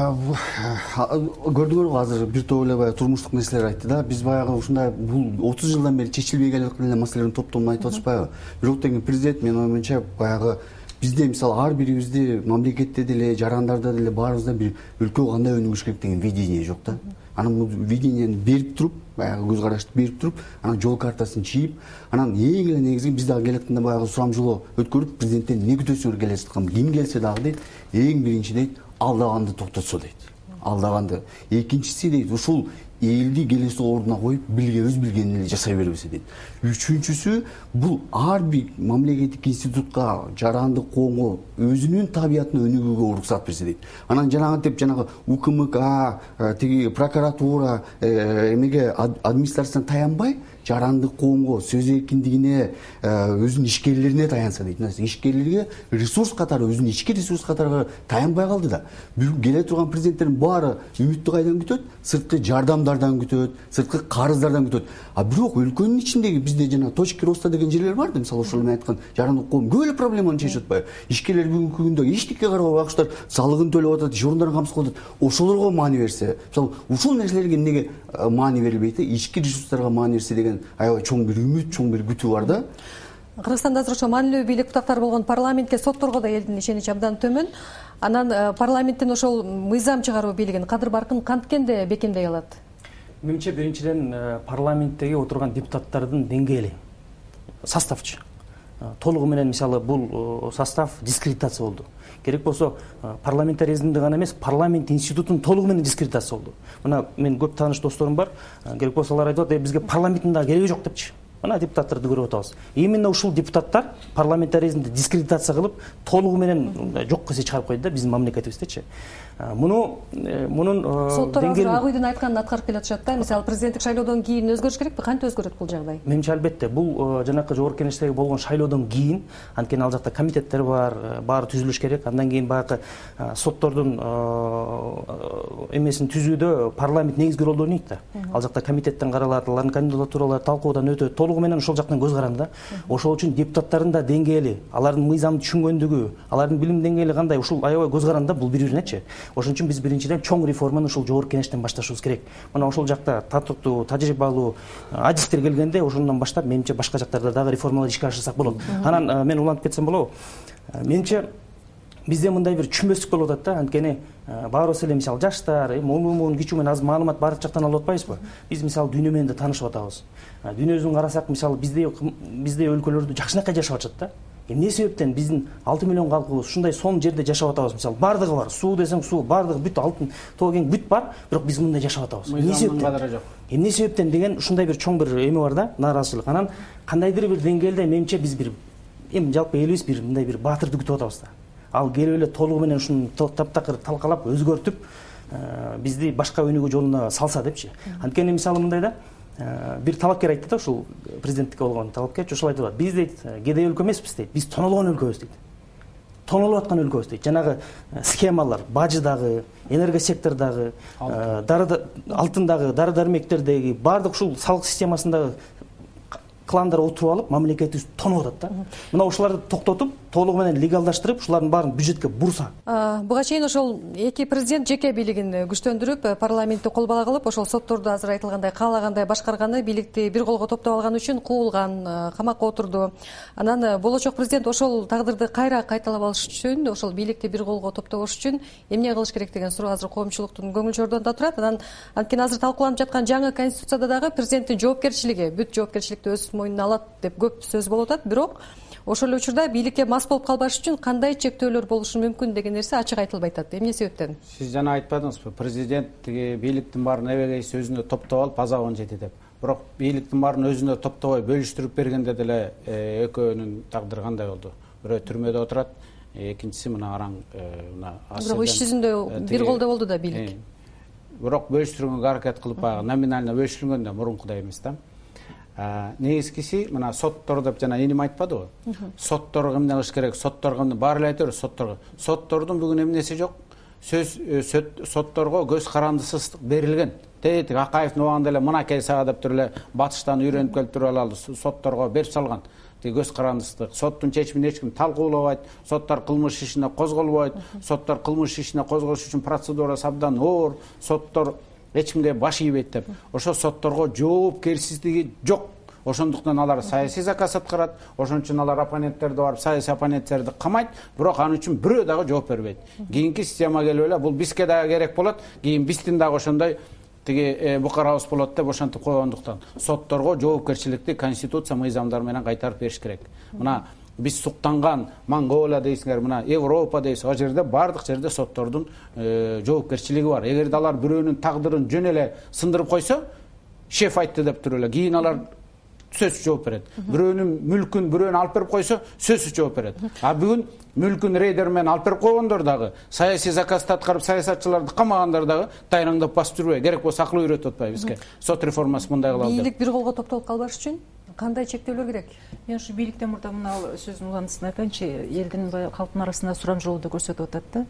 көрдүңөрбү, азыр бир топ эле баягы турмуштук нерселер айтты да. Биз баягы ушундай бул отуз жылдан бери чечилбей келе аткан эле маселелердин топтомун айтып атышпайбы? Бирок деген президент менин оюмча баягы бизде мисалы ар бирибизде, мамлекетте деле, жарандарда деле баарыбызда бир өлкө кандай өнүгүш керек деген видение жок да. Анан бул видениени берип туруп, баягы көз карашты берип туруп, анан жол картасын чийип, анан эң эле негизги биз дагы келатканда баягы сурамжылоо өткөрүп, президенттен эмне күтөсүңөр келе жаткан, ким келсе дагы дейт, эң биринчи дейт, алдаганды токтотсо дейт. Алдаганды. Экинчиси дейт, ушул элди келесил ордуна коюп, билге өз билгенин эле жасай бербесе дейт. Үчүнчүсү, бул ар бир мамлекеттик институтка, жарандык коомго өзүнүн табиятына өнүгүүгө уруксат берсе дейт. Анан жанагынтип жанагы УКМК, тиги прокуратура, эмеге администрациядан таянбай, жарандык коомго сөз эркиндигине, өзүнүн ишкерлерине таянса дейт. Ишкерлерге ресурс катары, өзүнүн ички ресурс катары таянбай калды да. Келе турган президенттердин баары үмүттү кайдан күтөт? Сырткы жардамдардан күтөт, сырткы карыздардан күтөт. А бирок өлкөнүн ичиндеги бизде жана точки роста деген жерлер бар да, мисалы ошол мен айткан жарандык коом көп эле проблеманы чечип атпайбы? Ишкерлер бүгүнкү күндө эчтеке карабай акчалар салыгын төлөп атат, иш орундарын камсыз кылып атат. Ошолорго маани берсе, мисалы ушул нерселерге эмнеге маани берилбейт? Ички ресурстарга маани берсе деген аябай чоң бир үмүт, чоң бир күтүү бар да. Кыргызстанда азыр ошо маанилүү бийлик бутактары болгон парламентке, сотторго да элдин ишеничи абдан төмөн. Анан парламенттин ошол мыйзам чыгаруу бийлигин кадыр баркын канткенде бекемдей алат? Менимче биринчиден парламенттеги отурган депутаттардын деңгээли, составчы. Толугу менен мисалы бул состав дискредитация болду. Керек болсо парламентаризмди гана эмес, парламент институтун толугу менен дискредитация болду. Мына мен көп тааныш досторум бар. Керек болсо алар айтып атат, бизге парламенттин да кереги жок депчи. Мына депутаттарды көрүп атабыз. Именно ушул депутаттар парламентаризмди дискредитация кылып, толугу менен жок кесе чыгарып койду да биздин мамлекетибиздечи. Муну мунун соттор азыр ак үйдүн айтканын аткарып келатышат да. Мисалы президенттик шайлоодон кийин өзгөрүш керекпи? Кантип өзгөрөт бул жагдай? Менимче албетте бул жанакы жогорку кеңештеги болгон шайлоодон кийин, анткени ал жакта комитеттер бар, баары түзүлүш керек. Андан кийин баягы соттордун эмесин түзүүдө парламент негизги ролду ойнойт да. Ал жакта комитеттен каралат, алардын кандидатуралары талкуудан өтөт. Толугу менен ошол жактан көз каранды да. Ошол үчүн депутаттардын да деңгээли, алардын мыйзамды түшүнгөндүгү, алардын билим деңгээли кандай, ушул аябай көз каранды да, бул бири-биринечи. Ошон үчүн биз биринчиден чоң реформаны ушул жогорку кеңештен башташыбыз керек. Мына ошол жакта татыктуу, тажрыйбалуу адистер келгенде ошондон баштап, менимче башка жактарда дагы реформалар ишке ашырсак болот. Анан мен уланып кетсем болобу? Менимче бизде мындай бир түшүнбөстүк болуп атат да, анткени баарыбыз эле мисалы жаштар, муун кичүү менен аз маалымат баардык жактан алып атпайбызбы? Биз мисалы дүйнө менен да таанышып атабыз. Дүйнөбүздүн карасак, мисалы бизде бизде өлкөлөрдө жакшынакай жашап атышат да. Эмне себептен биздин алты миллион калкыбыз ушундай сонун жерде жашап атабыз? Мисалы бардыгы бар, суу десең суу, бардыгы бүт алтын, тоо кең бүт бар, бирок биз мындай жашап атабыз. Эмне себептен? Эмне себептен деген ушундай бир чоң бир эме бар да, нааразычылык. Анан кандайдыр бир деңгээлде менимче биз бир эми жалпы элибиз бир мындай бир баатырды күтүп атабыз да. Ал келип эле толугу менен ушуну таптакыр талкалап, өзгөртүп, бизди башка өнүгүү жолуна салса депчи. Анткени мисалы мындай да, бир талапкер айтты да, ушул президенттикке болгон талапкер ушул айтып атат. Биз дейт, кедей өлкө эмеспиз дейт. Биз тонолгон өлкөбүз дейт. Тонолуп аткан өлкөбүз дейт. Жанагы схемалар, бажыдагы, энергосектордагы, алтындагы, дары-дармектердеги баардык ушул салык системасындагы кландар отуруп алып, мамлекетибиз тонуп атат да. Мына ушуларды токтотуп, толугу менен легалдаштырып, ушулардын баарын бюджетке бурса. Буга чейин ошол эки президент жеке бийлигин күчтөндүрүп, парламентти кол бала кылып, ошол сотторду азыр айтылгандай каалагандай башкарганы, бийликти бир колго топтоп алган үчүн куулган, камакка отурду. Анан болочок президент ошол тагдырды кайра кайталап алыш үчүн, ошол бийликти бир колго топтош үчүн эмне кылыш керек деген суроо азыр коомчулуктун көңүл чордонунда турат. Анан анткени азыр талкууланып жаткан жаңы конституцияда дагы президенттин жоопкерчилиги, бүт жоопкерчиликти өз мойнуна алат деп көп сөз болуп атат. Бирок ошол эле учурда бийликке мас болуп калбаш үчүн кандай чектөөлөр болушу мүмкүн деген нерсе ачык айтылбай атат. Эмне себептен? Сиз жана айтпадыңызбы, президент бийликтин баарын эбегейси өзүнө топтоп алып азабын жети деп. Бирок бийликтин баарын өзүнө топтобой бөлүштүрүп бергенде деле экөөнүн тагдыры кандай болду? Бирөө түрмөдө отурат, экинчиси мына араң мына Бирок иш жүзүндө бир колдо болду да бийлик. Бирок бөлүштүргөнгө аракет кылып баягы номинально бөлүштүргөндө мурункудай эмес да. Негизгиси мына соттор деп жана эним айтпадыбы? Сотторго эмне кылыш керек? Сотторго баары эле айтабыз, сотторго. Соттордун бүгүн эмнеси жок? Сөз сотторго көз карандысыздык берилген. Тетик Акаевдин убагында эле мынакей сага деп туруп эле батыштан үйрөнүп келип туруп алды, сотторго берип салган. Тиги көз карандысыздык. Соттун чечимин эч ким талкуулабайт, соттор кылмыш ишине козголбойт, соттор кылмыш ишине козголуш үчүн процедурасы абдан оор, соттор эч кимге баш ийбейт деп. Ошо сотторго жоопкерчилиги жок. Ошондуктан алар саясий заказ аткарат, ошон үчүн алар оппоненттерди барып саясий оппоненттерди камайт, бирок анын үчүн бирөө дагы жооп бербейт. Кийинки система келип эле бул бизге дагы керек болот, кийин биздин дагы ошондой тиги букарабыз болот деп ошентип койгондуктан сотторго жоопкерчиликти конституция мыйзамдары менен кайтарып бериш керек. Мына биз суктанган Монголия дейсиңер, мына Европа дейсиз, ал жерде бардык жерде соттордун жоопкерчилиги бар. Эгерде алар бирөөнүн тагдырын жөн эле сындырып койсо, шеф айтты деп туруп эле, кийин алар сөзсүз жооп берет. Бирөөнүн мүлкүн бирөөнү алып берип койсо сөзсүз жооп берет. А бүгүн мүлкүн рейдер менен алып берип койгондор дагы, саясий заказды аткарып саясатчыларды камагандар дагы тайраңдап басып жүрбөй. Керек болсо акыл үйрөтүп атпайбы бизге. Сот реформасы мындай кылалы деп. Бийлик бир колго топтолуп калбаш үчүн кандай чектөөлөр керек? Мен ушу бийликтен мурда мына сөздүн уландысын айтайынчы. Элдин калктын арасында сурамжылоодо көрсөтүп атат да.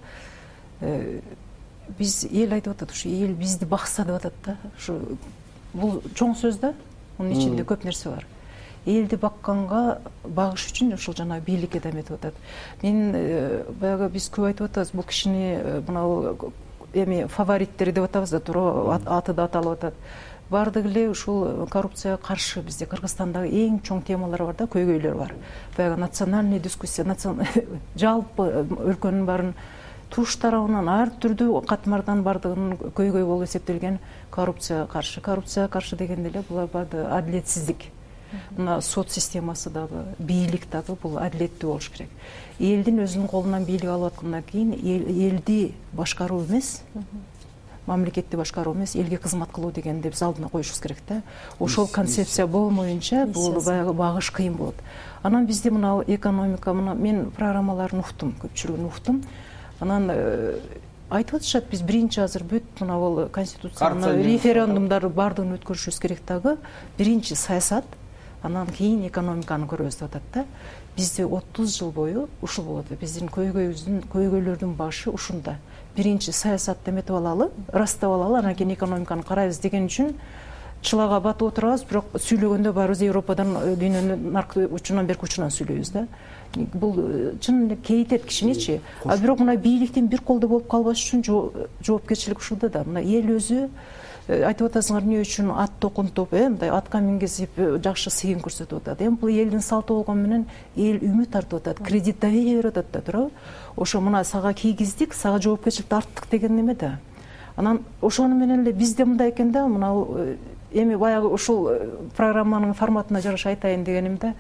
Биз эл айтып атат, ушу эл бизди бакса деп атат да. Ушу бул чоң сөз да. Мунун ичинде көп нерсе бар. Элди бакканга багыш үчүн ушул жана бийликке да эметип атат. Мен баягы биз көп айтып атабыз, бул кишини мына эми фавориттери деп атабыз да, туура аты да аталып атат. Бардыгы эле ушул коррупцияга каршы бизде Кыргызстандагы эң чоң темалар бар да, көйгөйлөр бар. Баягы национальный дискуссия, жалпы өлкөнүн баарын туш тарабынан ар түрдүү катмардан бардыгынын көйгөй болуп эсептелген коррупцияга каршы. Коррупцияга каршы дегенде эле булар баардыгы адилетсиздик. Мына сот системасы дагы, бийлик дагы бул адилеттүү болуш керек. Элдин өзүнүн колунан бийлик алып аткандан кийин элди башкаруу эмес, мамлекетти башкаруу эмес, элге кызмат кылуу дегенди биз алдына коюшубуз керек да. Ошол концепция болмоюнча бул баягы багыш кыйын болот. Анан бизде мына экономика, мына мен программаларын уктум, көпчүлүгүн уктум. Анан айтып атышат, биз биринчи азыр бүт мына бул конституцияны референдумдарды бардыгын өткөрүшүбүз керек дагы. Биринчи саясат, анан кийин экономиканы көрөбүз деп атат да. Бизде отуз жыл бою ушул болот. Биздин көйгөйүбүздүн, көйгөйлөрдүн башы ушунда. Биринчи саясатты эметип алалы, ырастап алалы, анан кийин экономиканы карайбыз деген үчүн чылага батып отурабыз, бирок сүйлөгөндө баарыбыз Европадан, дүйнөнүн наркы учунан берки учунан сүйлөйбүз да. Бул чын эле кейтет кишиничи. А бирок мына бийликтин бир колдо болуп калбаш үчүн жоопкерчилик ушунда да. Мына эл өзү айтып атасыңар, эмне үчүн ат токунтуп, мындай атка мингизип жакшы сыйын көрсөтүп атат. Эми бул элдин салты болгон менен эл үмүт артып атат, кредит доверие берип атат да, туурабы? Ошо мына сага кийгиздик, сага жоопкерчиликти арттык деген неме да. Анан ошону менен эле бизде мындай экен да, мына эми баягы ушул программанын форматына жараша айтайын дегеним да.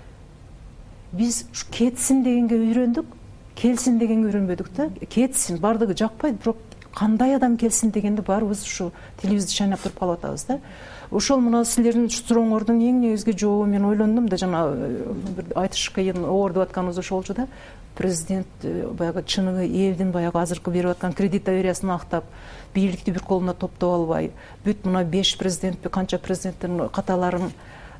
Биз кетсин дегенге үйрөндүк, келсин дегенге үйрөнбөдүк да. Кетсин, бардыгы жакпайт, бирок кандай адам келсин дегенде баарыбыз ушу телевизорду шайнап туруп калып атабыз да. Ошол мына силердин сурооңордун эң негизги жообу мен ойлондум да, жана бир айтыш кыйын оор деп атканыбыз ошол болчу да. Президент баягы чыныгы элдин баягы азыркы берип аткан кредит довериясын актап, бийликти бир колуна топтоп албай, бүт мына беш президентпи, канча президенттин каталарын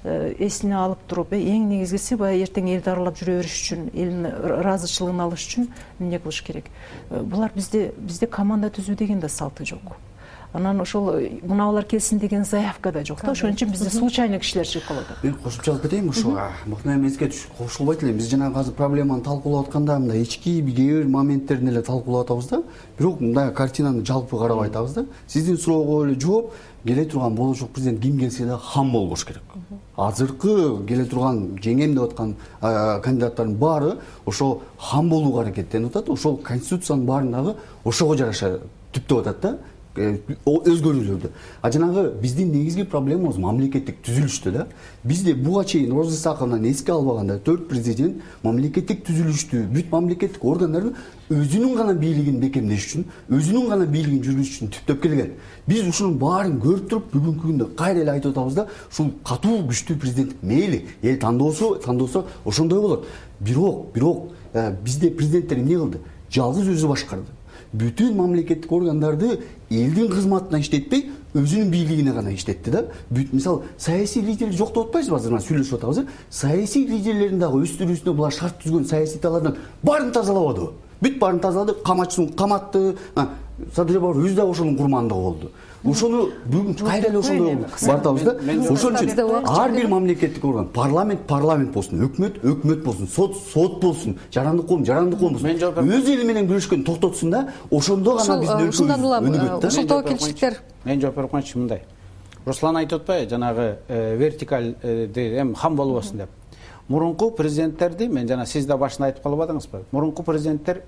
эсине алып туруп, эң негизгиси баягы эртең элди аралап жүрө бериш үчүн, элдин ыраазычылыгын алыш үчүн эмне кылыш керек? Булар бизде бизде команда түзүү деген да салты жок. Анан ошол муналар келсин деген заявка да жок да. Ошон үчүн бизде случайный кишилер чыгып калат. Мен кошумчалап кетейин ушуга. Мыкты эмеске кошулбайт элем. Биз жана азыр проблеманы талкуулап атканда мындай ички кээ бир моменттерин эле талкуулап атабыз да. Бирок мындай картинаны жалпы карап айтабыз да. Сиздин суроого эле жооп, келе турган болочок президент ким келсе да хан болбош керек. Азыркы келе турган жеңем деп аткан кандидаттардын баары ошо хан болууга аракеттенип атат. Ошол конституциянын баарын дагы ошого жараша түптөп атат да. Өзгөрүүлөрдү. А жанагы биздин негизги проблемабыз мамлекеттик түзүлүштө да. Бизде буга чейин Роза Исаковнан эске албаганда төрт президент мамлекеттик түзүлүштү, бүт мамлекеттик органдардын өзүнүн гана бийлигин бекемдеш үчүн, өзүнүн гана бийлигин жүргүзүш үчүн түптөп келген. Биз ушунун баарын көрүп туруп, бүгүнкү күндө кайра эле айтып атабыз да, ушул катуу күчтүү президент мейли, эл тандоосу, тандоосо ошондой болот. Бирок, бирок бизде президенттер эмне кылды? Жалгыз өзү башкарды. Бүтүн мамлекеттик органдарды элдин кызматына иштетпей, өзүнүн бийлигине гана иштетти да. Бүт мисалы саясий лидер жок деп атпайсызбы, азыр сүйлөшүп атабыз. Саясий лидерлердин дагы өстүрүүсүнө булар шарт түзгөн саясий талаардан баарын тазалабады. Бүт баарын тазалады, камачысын каматты. Садырбай өзү дагы ошонун курмандыгы болду. Ошону бүгүн кайра эле ошондой бартабыз да. Ошон үчүн ар бир мамлекеттик орган, парламент, парламент болсун, өкмөт, өкмөт болсун, сот, сот болсун, жарандык коом, жарандык коом болсун. Өз эли менен күрөшкөн токтотсун да. Ошондо гана биздин өлкөбүз өнүгөт да. Ушул тобокелчиликтер. Мен жооп берип коеюнчу мындай. Руслан айтып атпайбы, жанагы вертикалды эми хан болбосун деп. Мурунку президенттерди мен жана сиз да башында айтып калып атыңызбы? Мурунку президенттер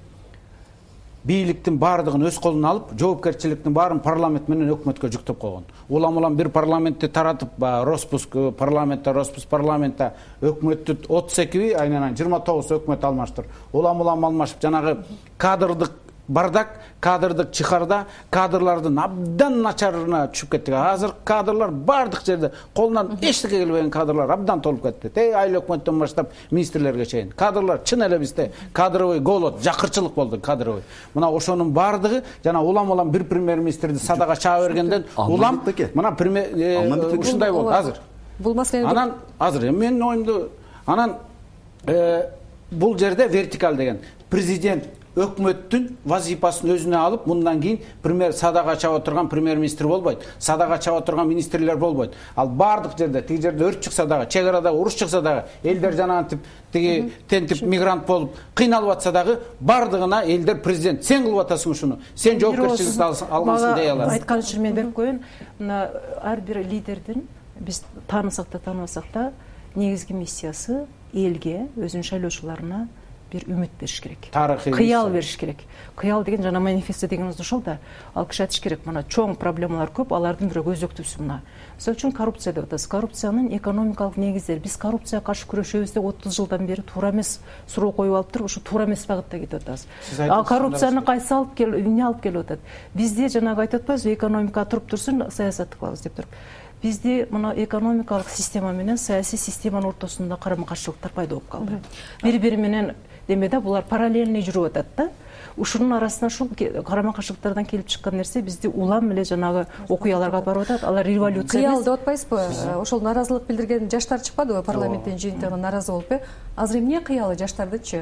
бийликтин баардыгын өз колуна алып, жоопкерчиликтин баарын парламент менен өкмөткө жүктөп койгон. Улам-улам бир парламентти таратып, Роспуск парламентте, Роспуск парламентте өкмөттү отуз экиби, айнанан жыйырма тогуз өкмөт алмаштыр. Улам-улам алмашып, жанагы кадрдык бардак, кадрдык чыгарда, кадрлардын абдан начарына түшүп кеттик. Азыр кадрлар бардык жерде колунан эчтеке келбеген кадрлар абдан толуп кетти. Эй, айыл өкмөттөн баштап министрлерге чейин. Кадрлар чын эле бизде кадровый голод, жакырчылык болду кадровый. Мына ошонун бардыгы жана улам-улам бир премьер-министрди садага чаба бергенден улам мына премьер ушундай болду азыр. Бул маселени анан азыр менин оюмду анан бул жерде вертикаль деген президент өкмөттүн вазифасын өзүнө алып, мындан кийин премьер садага чаба турган премьер-министр болбойт, садага чаба турган министрлер болбойт. Ал бардык жерде, тиги жерде өрт чыкса дагы, чек арада уруш чыкса дагы, элдер жанагынтип тиги тентип мигрант болуп кыйналып атса дагы, бардыгына элдер президент сен кылып атасың ушуну, сен жоопкерчиликти алгансың дей алат. Айткан үчүн мен берип коеюн, мына ар бир лидердин биз таанысак да тааныбасак да негизги миссиясы элге, өзүнүн шайлоочуларына бир үмүт бериш керек. Кыял бериш керек. Кыял деген жана манифесто дегенибиз ошол да. Ал киши айтыш керек, мына чоң проблемалар көп, алардын бири өзөктүүсү мына. Мисалы үчүн коррупция деп атабыз. Коррупциянын экономикалык негиздери. Биз коррупцияга каршы күрөшөбүз деп отуз жылдан бери туура эмес суроо коюп алып туруп, ушу туура эмес багытта кетип атабыз. А коррупцияны кайсы алып келип, эмне алып келип атат? Бизде жанагы айтып атпайбызбы, экономика туруп турсун, саясатты кылабыз деп туруп. Бизде мына экономикалык система менен саясий системанын ортосунда карама-каршылыктар пайда болуп калды. Бири-бири менен демеде булар параллельный жүрүп атат да. Ушунун арасына ушул карама-каршылыктардан келип чыккан нерсе бизди улам эле жанагы окуяларга алып барып атат. Алар революция кыял деп атпайсызбы? Ошол наразылык билдирген жаштар чыкпадыбы парламенттин жыйынтыгына наразы болуп? Азыр эмне кыялы жаштардычы?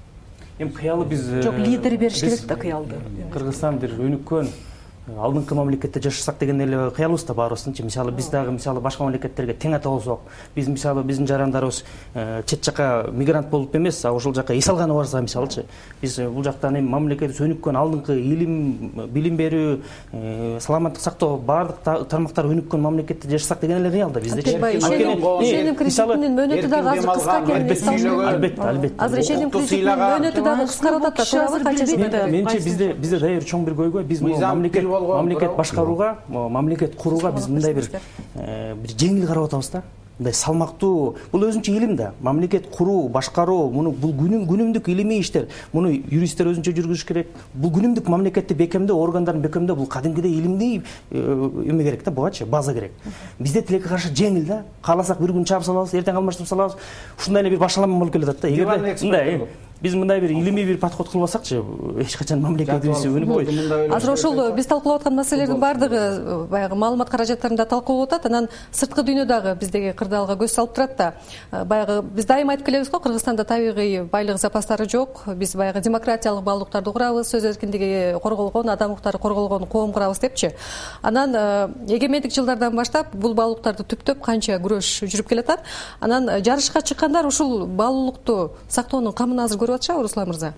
Эми кыялы биз жок, лидер бериш керек да кыялды. Кыргызстан бир өнүккөн алдыңкы мамлекетте жашасак деген эле кыялыбыз да баарыбыздынчы. Мисалы биз дагы мисалы башка мамлекеттерге тең ата болсок, биз мисалы биздин жарандарыбыз чет жака мигрант болуп эмес, а ошол жака эс алганы барса мисалычы, биз бул жактан эми мамлекетибиз өнүккөн алдыңкы илим, билим берүү, саламаттык сактоо баардык тармактар өнүккөн мамлекетте жашасак деген эле кыял да биздечи. Ишеним кредитинин мөөнөтү дагы азыр кыска экенин эсте алыш керек. Албетте, албетте. Азыр ишеним кредитинин мөөнөтү дагы кыскарып атат да, туурабы? Канчасы? Менимче бизде бизде дайыр чоң бир көйгөй, биз мамлекет мамлекет башкарууга, мамлекет курууга биз мындай бир бир жеңил карап атабыз да. Мындай салмактуу, бул өзүнчө илим да. Мамлекет куруу, башкаруу, муну бул күнүм күнүмдүк илимий иштер. Муну юристтер өзүнчө жүргүзүш керек. Бул күнүмдүк мамлекетти бекемдөө, органдарын бекемдөө бул кадимгидей илимдей эме керек да, бугачы база керек. Бизде тилекке каршы жеңил да. Кааласак бир күн чаап салабыз, эртең алмаштырып салабыз. Ушундай эле бир башалама болуп келатат да. Эгерде мындай биз мындай бир илимий бир подход кылбасакчы, эч качан мамлекетибиз өнүкпөйт. Азыр ошол биз талкуулап аткан маселелердин баардыгы баягы маалымат каражаттарында талкуу болуп атат. Анан сырткы дүйнө дагы биздеги кырдаалга көз салып турат да. Баягы биз дайыма айтып келебиз го, Кыргызстанда табигый байлык запастары жок. Биз баягы демократиялык баалуулуктарды курабыз, сөз эркиндиги корголгон, адам укуктары корголгон коом курабыз депчи. Анан эгемендик жылдардан баштап бул баалуулуктарды түптөп канча күрөш жүрүп келатат. Анан жарышка чыккандар ушул баалуулукту сактоонун камын азыр көрүп атышабы, Руслан мырза?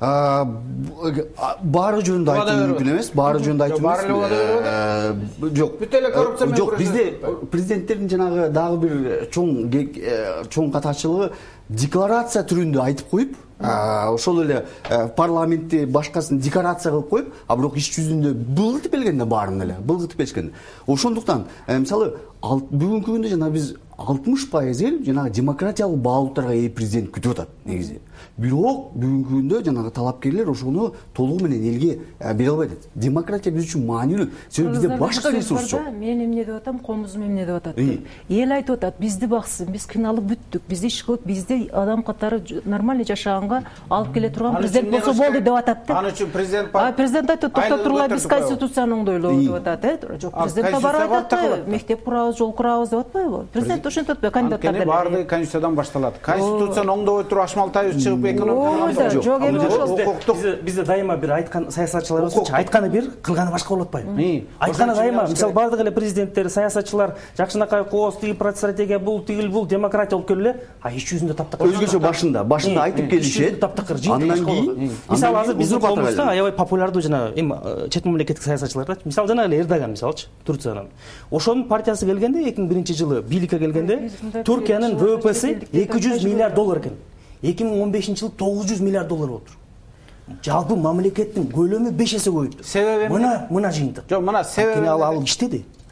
Баары жөнүндө айтуу мүмкүн эмес, баары жөнүндө айтуу эмес. Жок. Бүт эле коррупция менен. Жок, бизде президенттердин жанагы дагы бир чоң чоң катачылыгы декларация түрүндө айтып коюп, ошол эле парламентти башкасын декорация кылып коюп, а бирок иш жүзүндө былгытып келгенде баарын эле, былгытып келишкен. Ошондуктан мисалы бүгүнкү күндө жана биз алтымыш пайыз эл жанагы демократиялык баалуулуктарга ээ президент күтүп атат негизи. Бирок бүгүнкү күндө жанагы талапкерлер ошону толугу менен элге бере албай атат. Демократия биз үчүн маанилүү. Себеби бизде башка ресурс жок. Мен эмне деп атам, комузум эмне деп атат. Эл айтып атат, бизди баксын, биз кыйналып бүттүк, биз иш кылып, бизде адам катары нормально жашаганга алып келе турган президент болсо болду деп атат. Аны үчүн президент А президент айтат, токтоп тургула, биз конституцияны оңдойлобуз деп атат. Жок, президентке барып атат, мектеп курабыз, жол курабыз деп атпайбы? Президент ошентип атпайбы, кандидаттар деле. Баардыгы конституциядан башталат. Конституцияны оңдобой туруп Ашмалтаев чыгып экономиканы жок, эми ошол бизде дайыма бир айткан саясатчыларыбыз айтканы бир, кылганы башка болуп атпайбы? Айтканы дайыма, мисалы баардык эле президенттер, саясатчылар жакшынакай кооз, тиги стратегия бул, тигил бул, демократия болуп келе, а иш жүзүндө таптакыр. Өзгөчө башында, башында айтып келишет. Андан кийин мисалы азыр биздин коомубузда аябай популярдуу жана эми чет мамлекеттик саясатчылар, мисалы жана эле Эрдоган мисалычы, Турциянын. Ошонун партиясы келгенде эки миң биринчи жылы бийликке келгенде Түркиянын вэ вэ эси эки жүз миллиард доллар экен. эки миң он бешинчи жылы тогуз жүз миллиард доллар болуптур. Жалпы мамлекеттин көлөмү беш эсе көбөйүптүр. Себеби мына мына жыйынтык. Жок, мына себеби ал ал иштеди.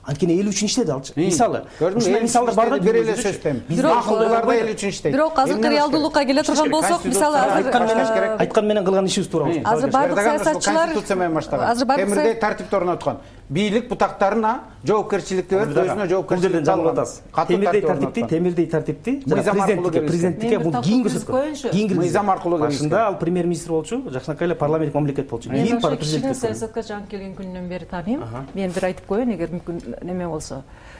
анткени эл үчүн иштеди алчы. Мисалы, ушундай мисалдар бар да бир эле сөздөм. Макулдуулар да эл үчүн иштейт. Бирок азыркы реалдуулукка келе турган болсок, мисалы азыр айткан менен кылган ишибиз туура. Азыр бардык саясатчылар конституция менен баштаган. Азыр бардык темирдей тартипте орноткон. Бийлик бутактарына жоопкерчиликти берип, өзүнө жоопкерчиликти алган. Темирдей тартипти, темирдей тартипти президенттикке, президенттикке бул кийин көрсөткөн. Кийин мыйзам аркылуу башында ал премьер-министр болчу, жакшынакай эле парламенттик мамлекет болчу. Кийин президенттикке саясатка жаңы келген күнүнөн бери тааныйм. Мен бир айтып коеюн, эгер мүмкүн неме болсо.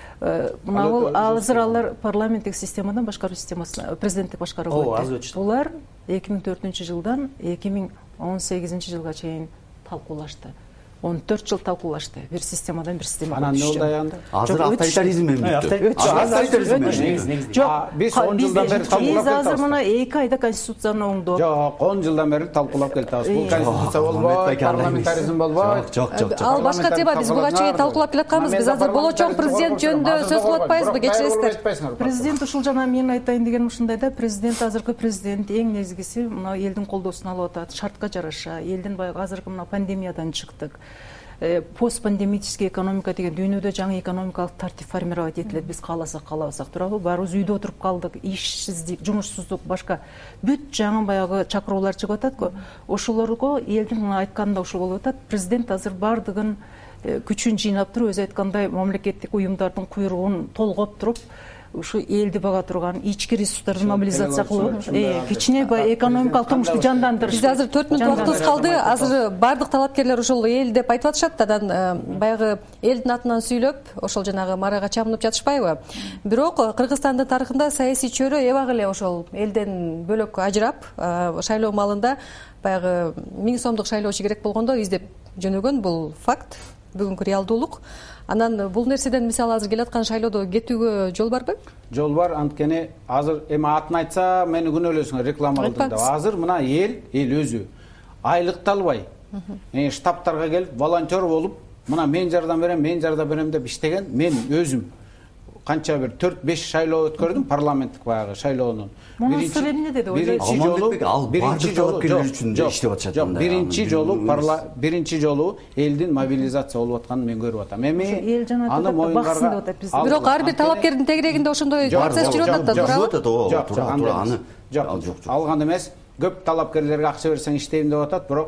Мына бул азыр алар парламенттик системадан башкаруу системасына, президенттик башкарууга өттү. Улар эки миң төртүнчү жылдан эки миң он сегизинчи жылга чейин талкуулашты. он төрт жыл талкуулашты. Бир системадан бир системага. Анан не болду аягында? Азыр авторитаризм өттү. Авторитаризм. Жок, биз он жылдан бери талкуулап келатабыз. Биз азыр мына эки айда конституцияны оңдоп. Жок, он жылдан бери талкуулап келатабыз. Бул конституция болбойт, парламентаризм болбойт. Жок, жок, жок. Ал башка тема, биз буга чейин талкуулап келатканбыз. Биз азыр болочок президент жөнүндө сөз кылып атпайбызбы, кечиресиздер. Президент ушул жана мен айтайын дегеним ушундай да, президент азыркы президент эң негизгиси мына элдин колдоосун алып атат, шартка жараша, элдин баягы азыркы мына пандемиядан чыктык. Постпандемический экономика деген дүйнөдө жаңы экономикалык тартип формировать этилет. Биз кааласак каалабасак туурабы, баарыбыз үйдө отуруп калдык, ишсиздик, жумушсуздук, башка бүт жаңы баягы чакыроолор чыгып атат го. Ошолорго элдин айтканында ушул болуп атат. Президент азыр бардыгын күчүн жыйнап туруп, өзү айткандай мамлекеттик уюмдардын куйругун толгоп туруп, ушу элди бага турган ички ресурстарды мобилизация кылып, кичине экономикалык турмушту жандандырыш. Бизде азыр төрт мүнөт убактыбыз калды. Азыр бардык талапкерлер ушул эл деп айтып атышат. Анан баягы элдин атынан сүйлөп, ошол жанагы марага чамынып жатышпайбы? Бирок Кыргызстандын тарыхында саясий чөйрө эбак эле ошол элден бөлөк ажырап, шайлоо маалында баягы миң сомдук шайлоочу керек болгондо издеп жөнөгөн. Бул факт, бүгүнкү реалдуулук. Анан бул нерседен мисалы азыр келаткан шайлоодо кетүүгө жол барбы? Жол бар, анткени азыр эми атын айтса мени күнөөлөсүңөр, реклама кылдым деп. Азыр мына эл, эл өзү айлыкты албай, штабтарга келип волонтер болуп, мына мен жардам берем, мен жардам берем деп иштеген мен өзүм канча бир төрт беш шайлоо өткөрдүм, парламенттик баягы шайлоонун. Биринчи биринчи жолу, биринчи жолу үчүн иштеп атышат. Жок, биринчи жолу биринчи жолу элдин мобилизация болуп атканын мен көрүп атам. Эми аны моюнгарга. Бирок ар бир талапкердин тегерегинде ошондой процесс жүрүп атат да, туурабы? Жок, жок, жок. Алган эмес, көп талапкерлерге акча берсең иштейм деп атат, бирок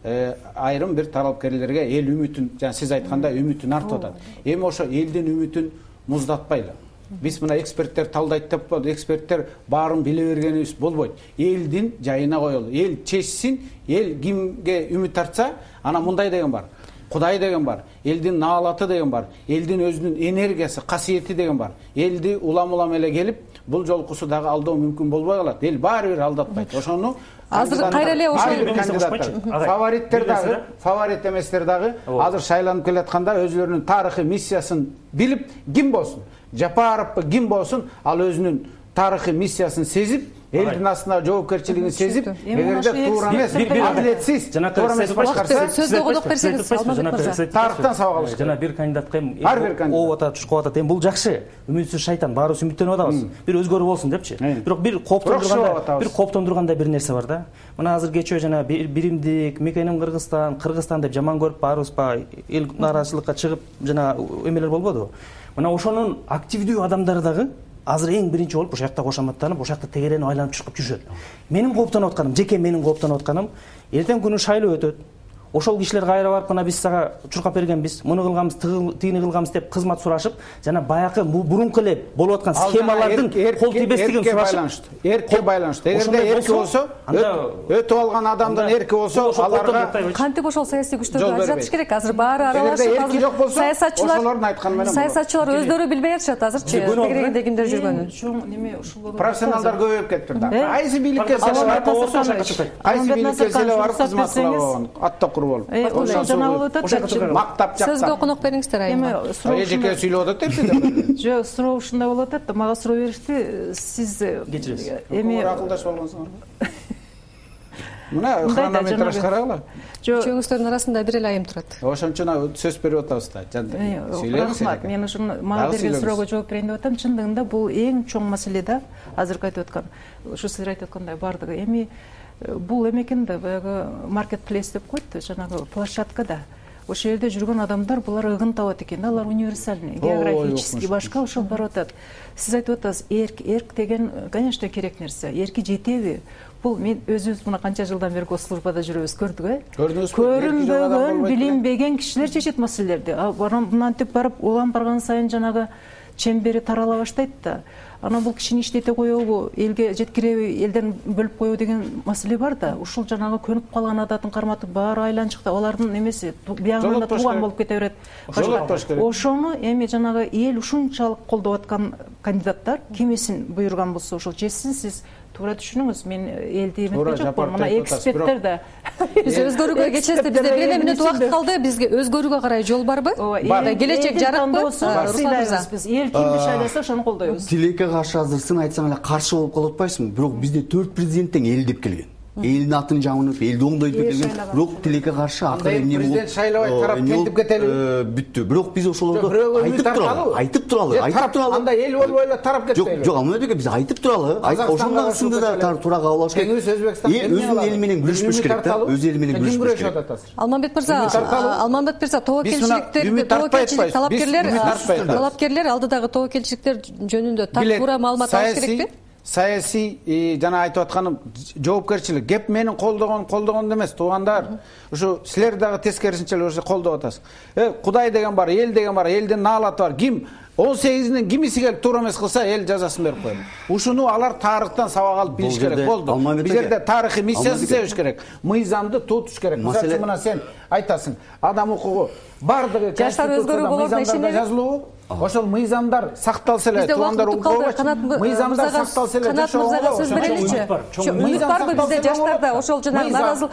айрым бир талапкерлерге эл үмүтүн, жана сиз айткандай үмүтүн артып атат. Эми ошо элдин үмүтүн муздатпайлы. Биз мына эксперттер талдайт деп болду, эксперттер баарын биле бергенибиз болбойт. Элдин жайына коелу. Эл чечсин, эл кимге үмүт артса, анан мындай деген бар. Кудай деген бар, элдин наалаты деген бар, элдин өзүнүн энергиясы, касиети деген бар. Элди улам-улам эле келип, бул жолкусу дагы алдоо мүмкүн болбой калат. Эл баары бир алдатпайт. Ошону азыр кайра эле ошол кандидаттар, фавориттер дагы, фаворит эместер дагы азыр шайланып келатканда өзүлөрүнүн тарыхый миссиясын билип, ким болсун, Жапаровпы ким болсун, ал өзүнүн тарыхый миссиясын сезип, элдин астына жоопкерчилигин сезип, эгерде туура эмес, адилетсиз, туура эмес башкарса, сөзгө колок берсеңиз, Алмазбек мырза. Тарыхтан сабак алыш. Жана бир кандидатка эми ооп атат, чуркап атат. Эми бул жакшы. Үмүтсүз шайтан, баарыбыз үмүттөнүп атабыз. Бир өзгөрүү болсун депчи. Бирок бир кооптондурганда, бир кооптондургандай бир нерсе бар да. Мына азыр кечөө жана биримдик, мекеним Кыргызстан, Кыргызстан деп жаман көрүп баарыбыз па эл нааразычылыкка чыгып жана эмелер болбодубу? Мына ошонун активдүү адамдары дагы азыр эң биринчи болуп ошол жакта кошоматтанып, ошол жакта тегеренип айланып чуркап жүрүшөт. Менин кооптонуп атканым, жеке менин кооптонуп атканым, эртең күнү шайлоо өтөт. Ошол кишилер кайра барып мына биз сага чуркап бергенбиз, муну кылганбыз, тигини кылганбыз деп кызмат сурашып, жана баягы мурунку эле болуп аткан схемалардын кол тийбестигин сурашып, эркке байланыштуу. Эгерде эрки болсо, өтүп алган адамдын эрки болсо, аларга кантип ошол саясий күчтөрдү ажыратыш керек? Азыр баары аралашып, саясатчылар ошолордун айтканы менен саясатчылар өздөрү билбей атышат азырчы, тегерегинде кимдер жүргөнүн. Чоң неме ушул профессионалдар көбөйүп кетиптир да. Кайсы бийликке кайсы бийликке селе барып кызмат кылабы, атта куруп болуп. Ошол жана болуп атат. Мактап жакта. Сөзгө конок бериңиздер айма. Эжеке сүйлөп атат депти. Жок, суроо ушундай болуп атат да, мага суроо беришти. Сиз эми акылдаш болгонсуңар. Мына хронометраж карагыла. Үчөөңүздөрдүн арасында бир эле айым турат. Ошон үчүн сөз берип атабыз да. Сүйлөңүз. Мен ушуну мага берген суроого жооп берейин деп атам. Чындыгында бул эң чоң маселе да. Азыркы айтып аткан, ушу сиздер айтып аткандай бардыгы эми бул эме экен да, баягы маркетплейс деп койт, жанагы площадка да. ошол жерде жүргөн адамдар булар ыгын табат экен да, алар универсальный, географический башка ошол барып атат. Сиз айтып атасыз, эрк, эрк деген, конечно, керек нерсе. Эрки жетеби? Бул мен өзүбүз мына канча жылдан бери госслужбада жүрөбүз, көрдүк, э? Көрүнбөгөн, билинбеген кишилер чечет маселелерди. Мынантип барып, улам барган сайын жанагы чембери тарала баштайт да. Анан бул кишини иштете коебу, элге жеткиреби, элден бөлүп коебу деген маселе бар да. Ушул жанагы көнүп калган адатын карматып баары айланчыкта, алардын эмеси биягынан да тууган болуп кете берет. Ошону эми жанагы эл ушунчалык колдоп аткан кандидаттар кимисин буйруган болсо ошол чечсин. Сиз туура түшүнүңүз, мен элди эметкен жокмун, мына эксперттер да. Биз өзгөрүүгө кечесизде, бизде бир эле мүнөт убакыт калды. Бизге өзгөрүүгө карай жол барбы? Келечек жарыкпы? Биз эл кимди шайласа ошону колдойбуз. Тилекке каршы азырсын айтсаң эле каршы болуп калып атпайсыңбы? Бирок бизде төрт президент тең эл деп келген. Элдин атын жамынып, элди оңдойт деп келген. Бирок тилекке каршы акыры эмне болуп, президент шайлабай тарап кетип кетели. Бүттү. Бирок биз ошолорду айтып туралы, айтып туралы, айтып туралы. Анда эл болбой эле тарап кетпейли. Жок, жок, аны деге биз айтып туралы. Ошондон сынды да туура кабыл алыш керек. Өзүнүн эли менен күрөшпөш керек да. Өз эли менен күрөшпөш керек. Алмамбет мырза, Алмамбет мырза, тобокелчиликтер, тобокелчилик талапкерлер, талапкерлер алдыдагы тобокелчиликтер жөнүндө так туура маалымат алыш керекпи? Саясий жана айтып атканым жоопкерчилик. Кеп менин колдогон, колдогон эмес, туугандар. Ушу силер дагы тескерисинче ошо колдоп атасыз. Э, Кудай деген бар, эл деген бар, элдин наалаты бар. Ким он сегизинин кимиси келип туура эмес кылса, эл жазасын берип коет. Ушуну алар тарыхтан сабак алып билиш керек болду. Бул жерде тарыхый миссиясын себиш керек. Мыйзамды тутуш керек. Мисалы мына сен айтасың, адам укугу бардыгы жаштар өзгөрүү болорун ишенем. Жазылуу. Ошол мыйзамдар сакталса эле, туугандар укугу. Мыйзамдар сакталса эле, Канат мырзага сөз береличи. Үмүт барбы бизде жаштарда ошол жанагы наразылык?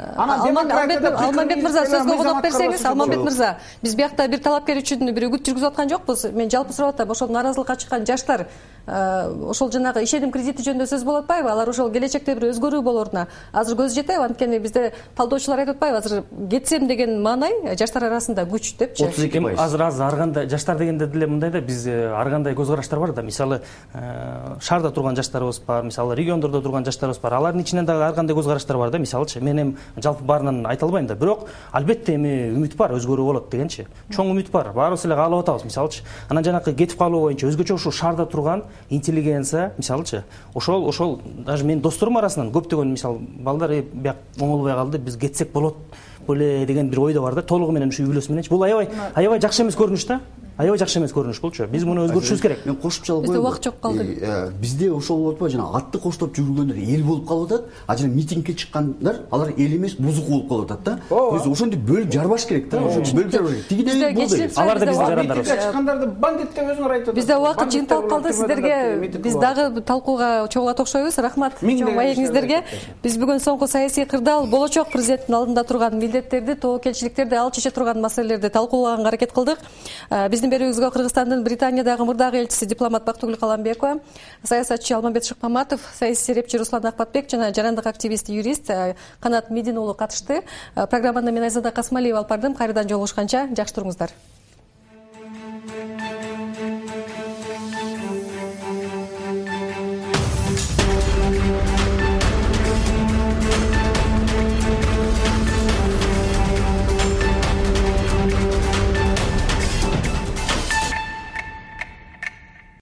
Алмамбет мырза, сөзгө конок берсеңиз. Алмамбет мырза, биз биякта бир талапкер үчүн бир үгүт жүргүзүп аткан жокпуз. Мен жалпы сурап атам, ошол наразылыкка чыккан жаштар ошол жанагы ишеним кредити жөнүндө сөз болуп атпайбы? Алар ошол келечекте бир өзгөрүү болоруна азыр көз жетеби? Анткени бизде талдоочулар айтып атпайбы? Азыр кетсем деген маанай жаштар арасында күч депчи. отуз эки пайыз. Азыр азыр ар кандай жаштар дегенде деле мындай да, биз ар кандай көз караштар бар да. Мисалы, шаарда турган жаштарыбыз бар, мисалы региондордо турган жаштарыбыз бар. Алардын ичинен дагы ар кандай көз караштар бар да. Мисалычы, мен эми жалпы баарынан айта албайм да. Бирок албетте эми үмүт бар, өзгөрүү болот дегенчи. Чоң үмүт бар. Баарыбыз эле каалап атабыз, мисалычы. Анан жанакы кетип калуу боюнча өзгөчө ушул шаарда турган интеллигенция, мисалычы, ошол ошол даже менин досторум арасынан көптөгөн мисалы балдар бияк оңолбой калды, биз кетсек болот беле деген бир ой да бар да. Толугу менен ушу үй бүлөсү мененчи. Бул аябай аябай жакшы эмес көрүнүш да. Аябай жакшы эмес көрүнүш булчу. Биз муну өзгөртүшүбүз керек. Мен кошумчалап коеюн. Бизде убакыт жок калды. Бизде ошол болуп атпайбы, жана атты коштоп жүргөндөр эл болуп калып атат. А жана митингге чыккандар, алар эл эмес, бузук болуп калып атат да. Биз ошондой бөлүп жарбаш керек да. Ошо бөлүп жарбаш керек. Тигиде бул дейбиз. Алар да биздин жарандарыбыз. Митингге чыккандарды бандит деп өзүңөр айтып атасыз. Бизде убакыт жыйынталып калды. Сиздерге биз дагы талкууга чогулат окшойбуз. Рахмат чоң маегиңиздерге. Биз бүгүн соңку саясий кырдаал болочок президенттин алдында турган милдеттерди, тобокелчиликтерди, ал чече турган маселелерди талкуулаганга аракет кылдык. Биздин берүүбүзгө Кыргызстандын Британиядагы мурдагы элчиси дипломат Бактыгүл Каламбекова, саясатчы Алмамбет Шыкмаматов, саясий серепчи Руслан Акпатбек жана жарандык активист, юрист Канат Медин уулу катышты. Программаны мен Айзада Касмалиева алып бардым. Кайрадан жолугушканча жакшы туруңуздар.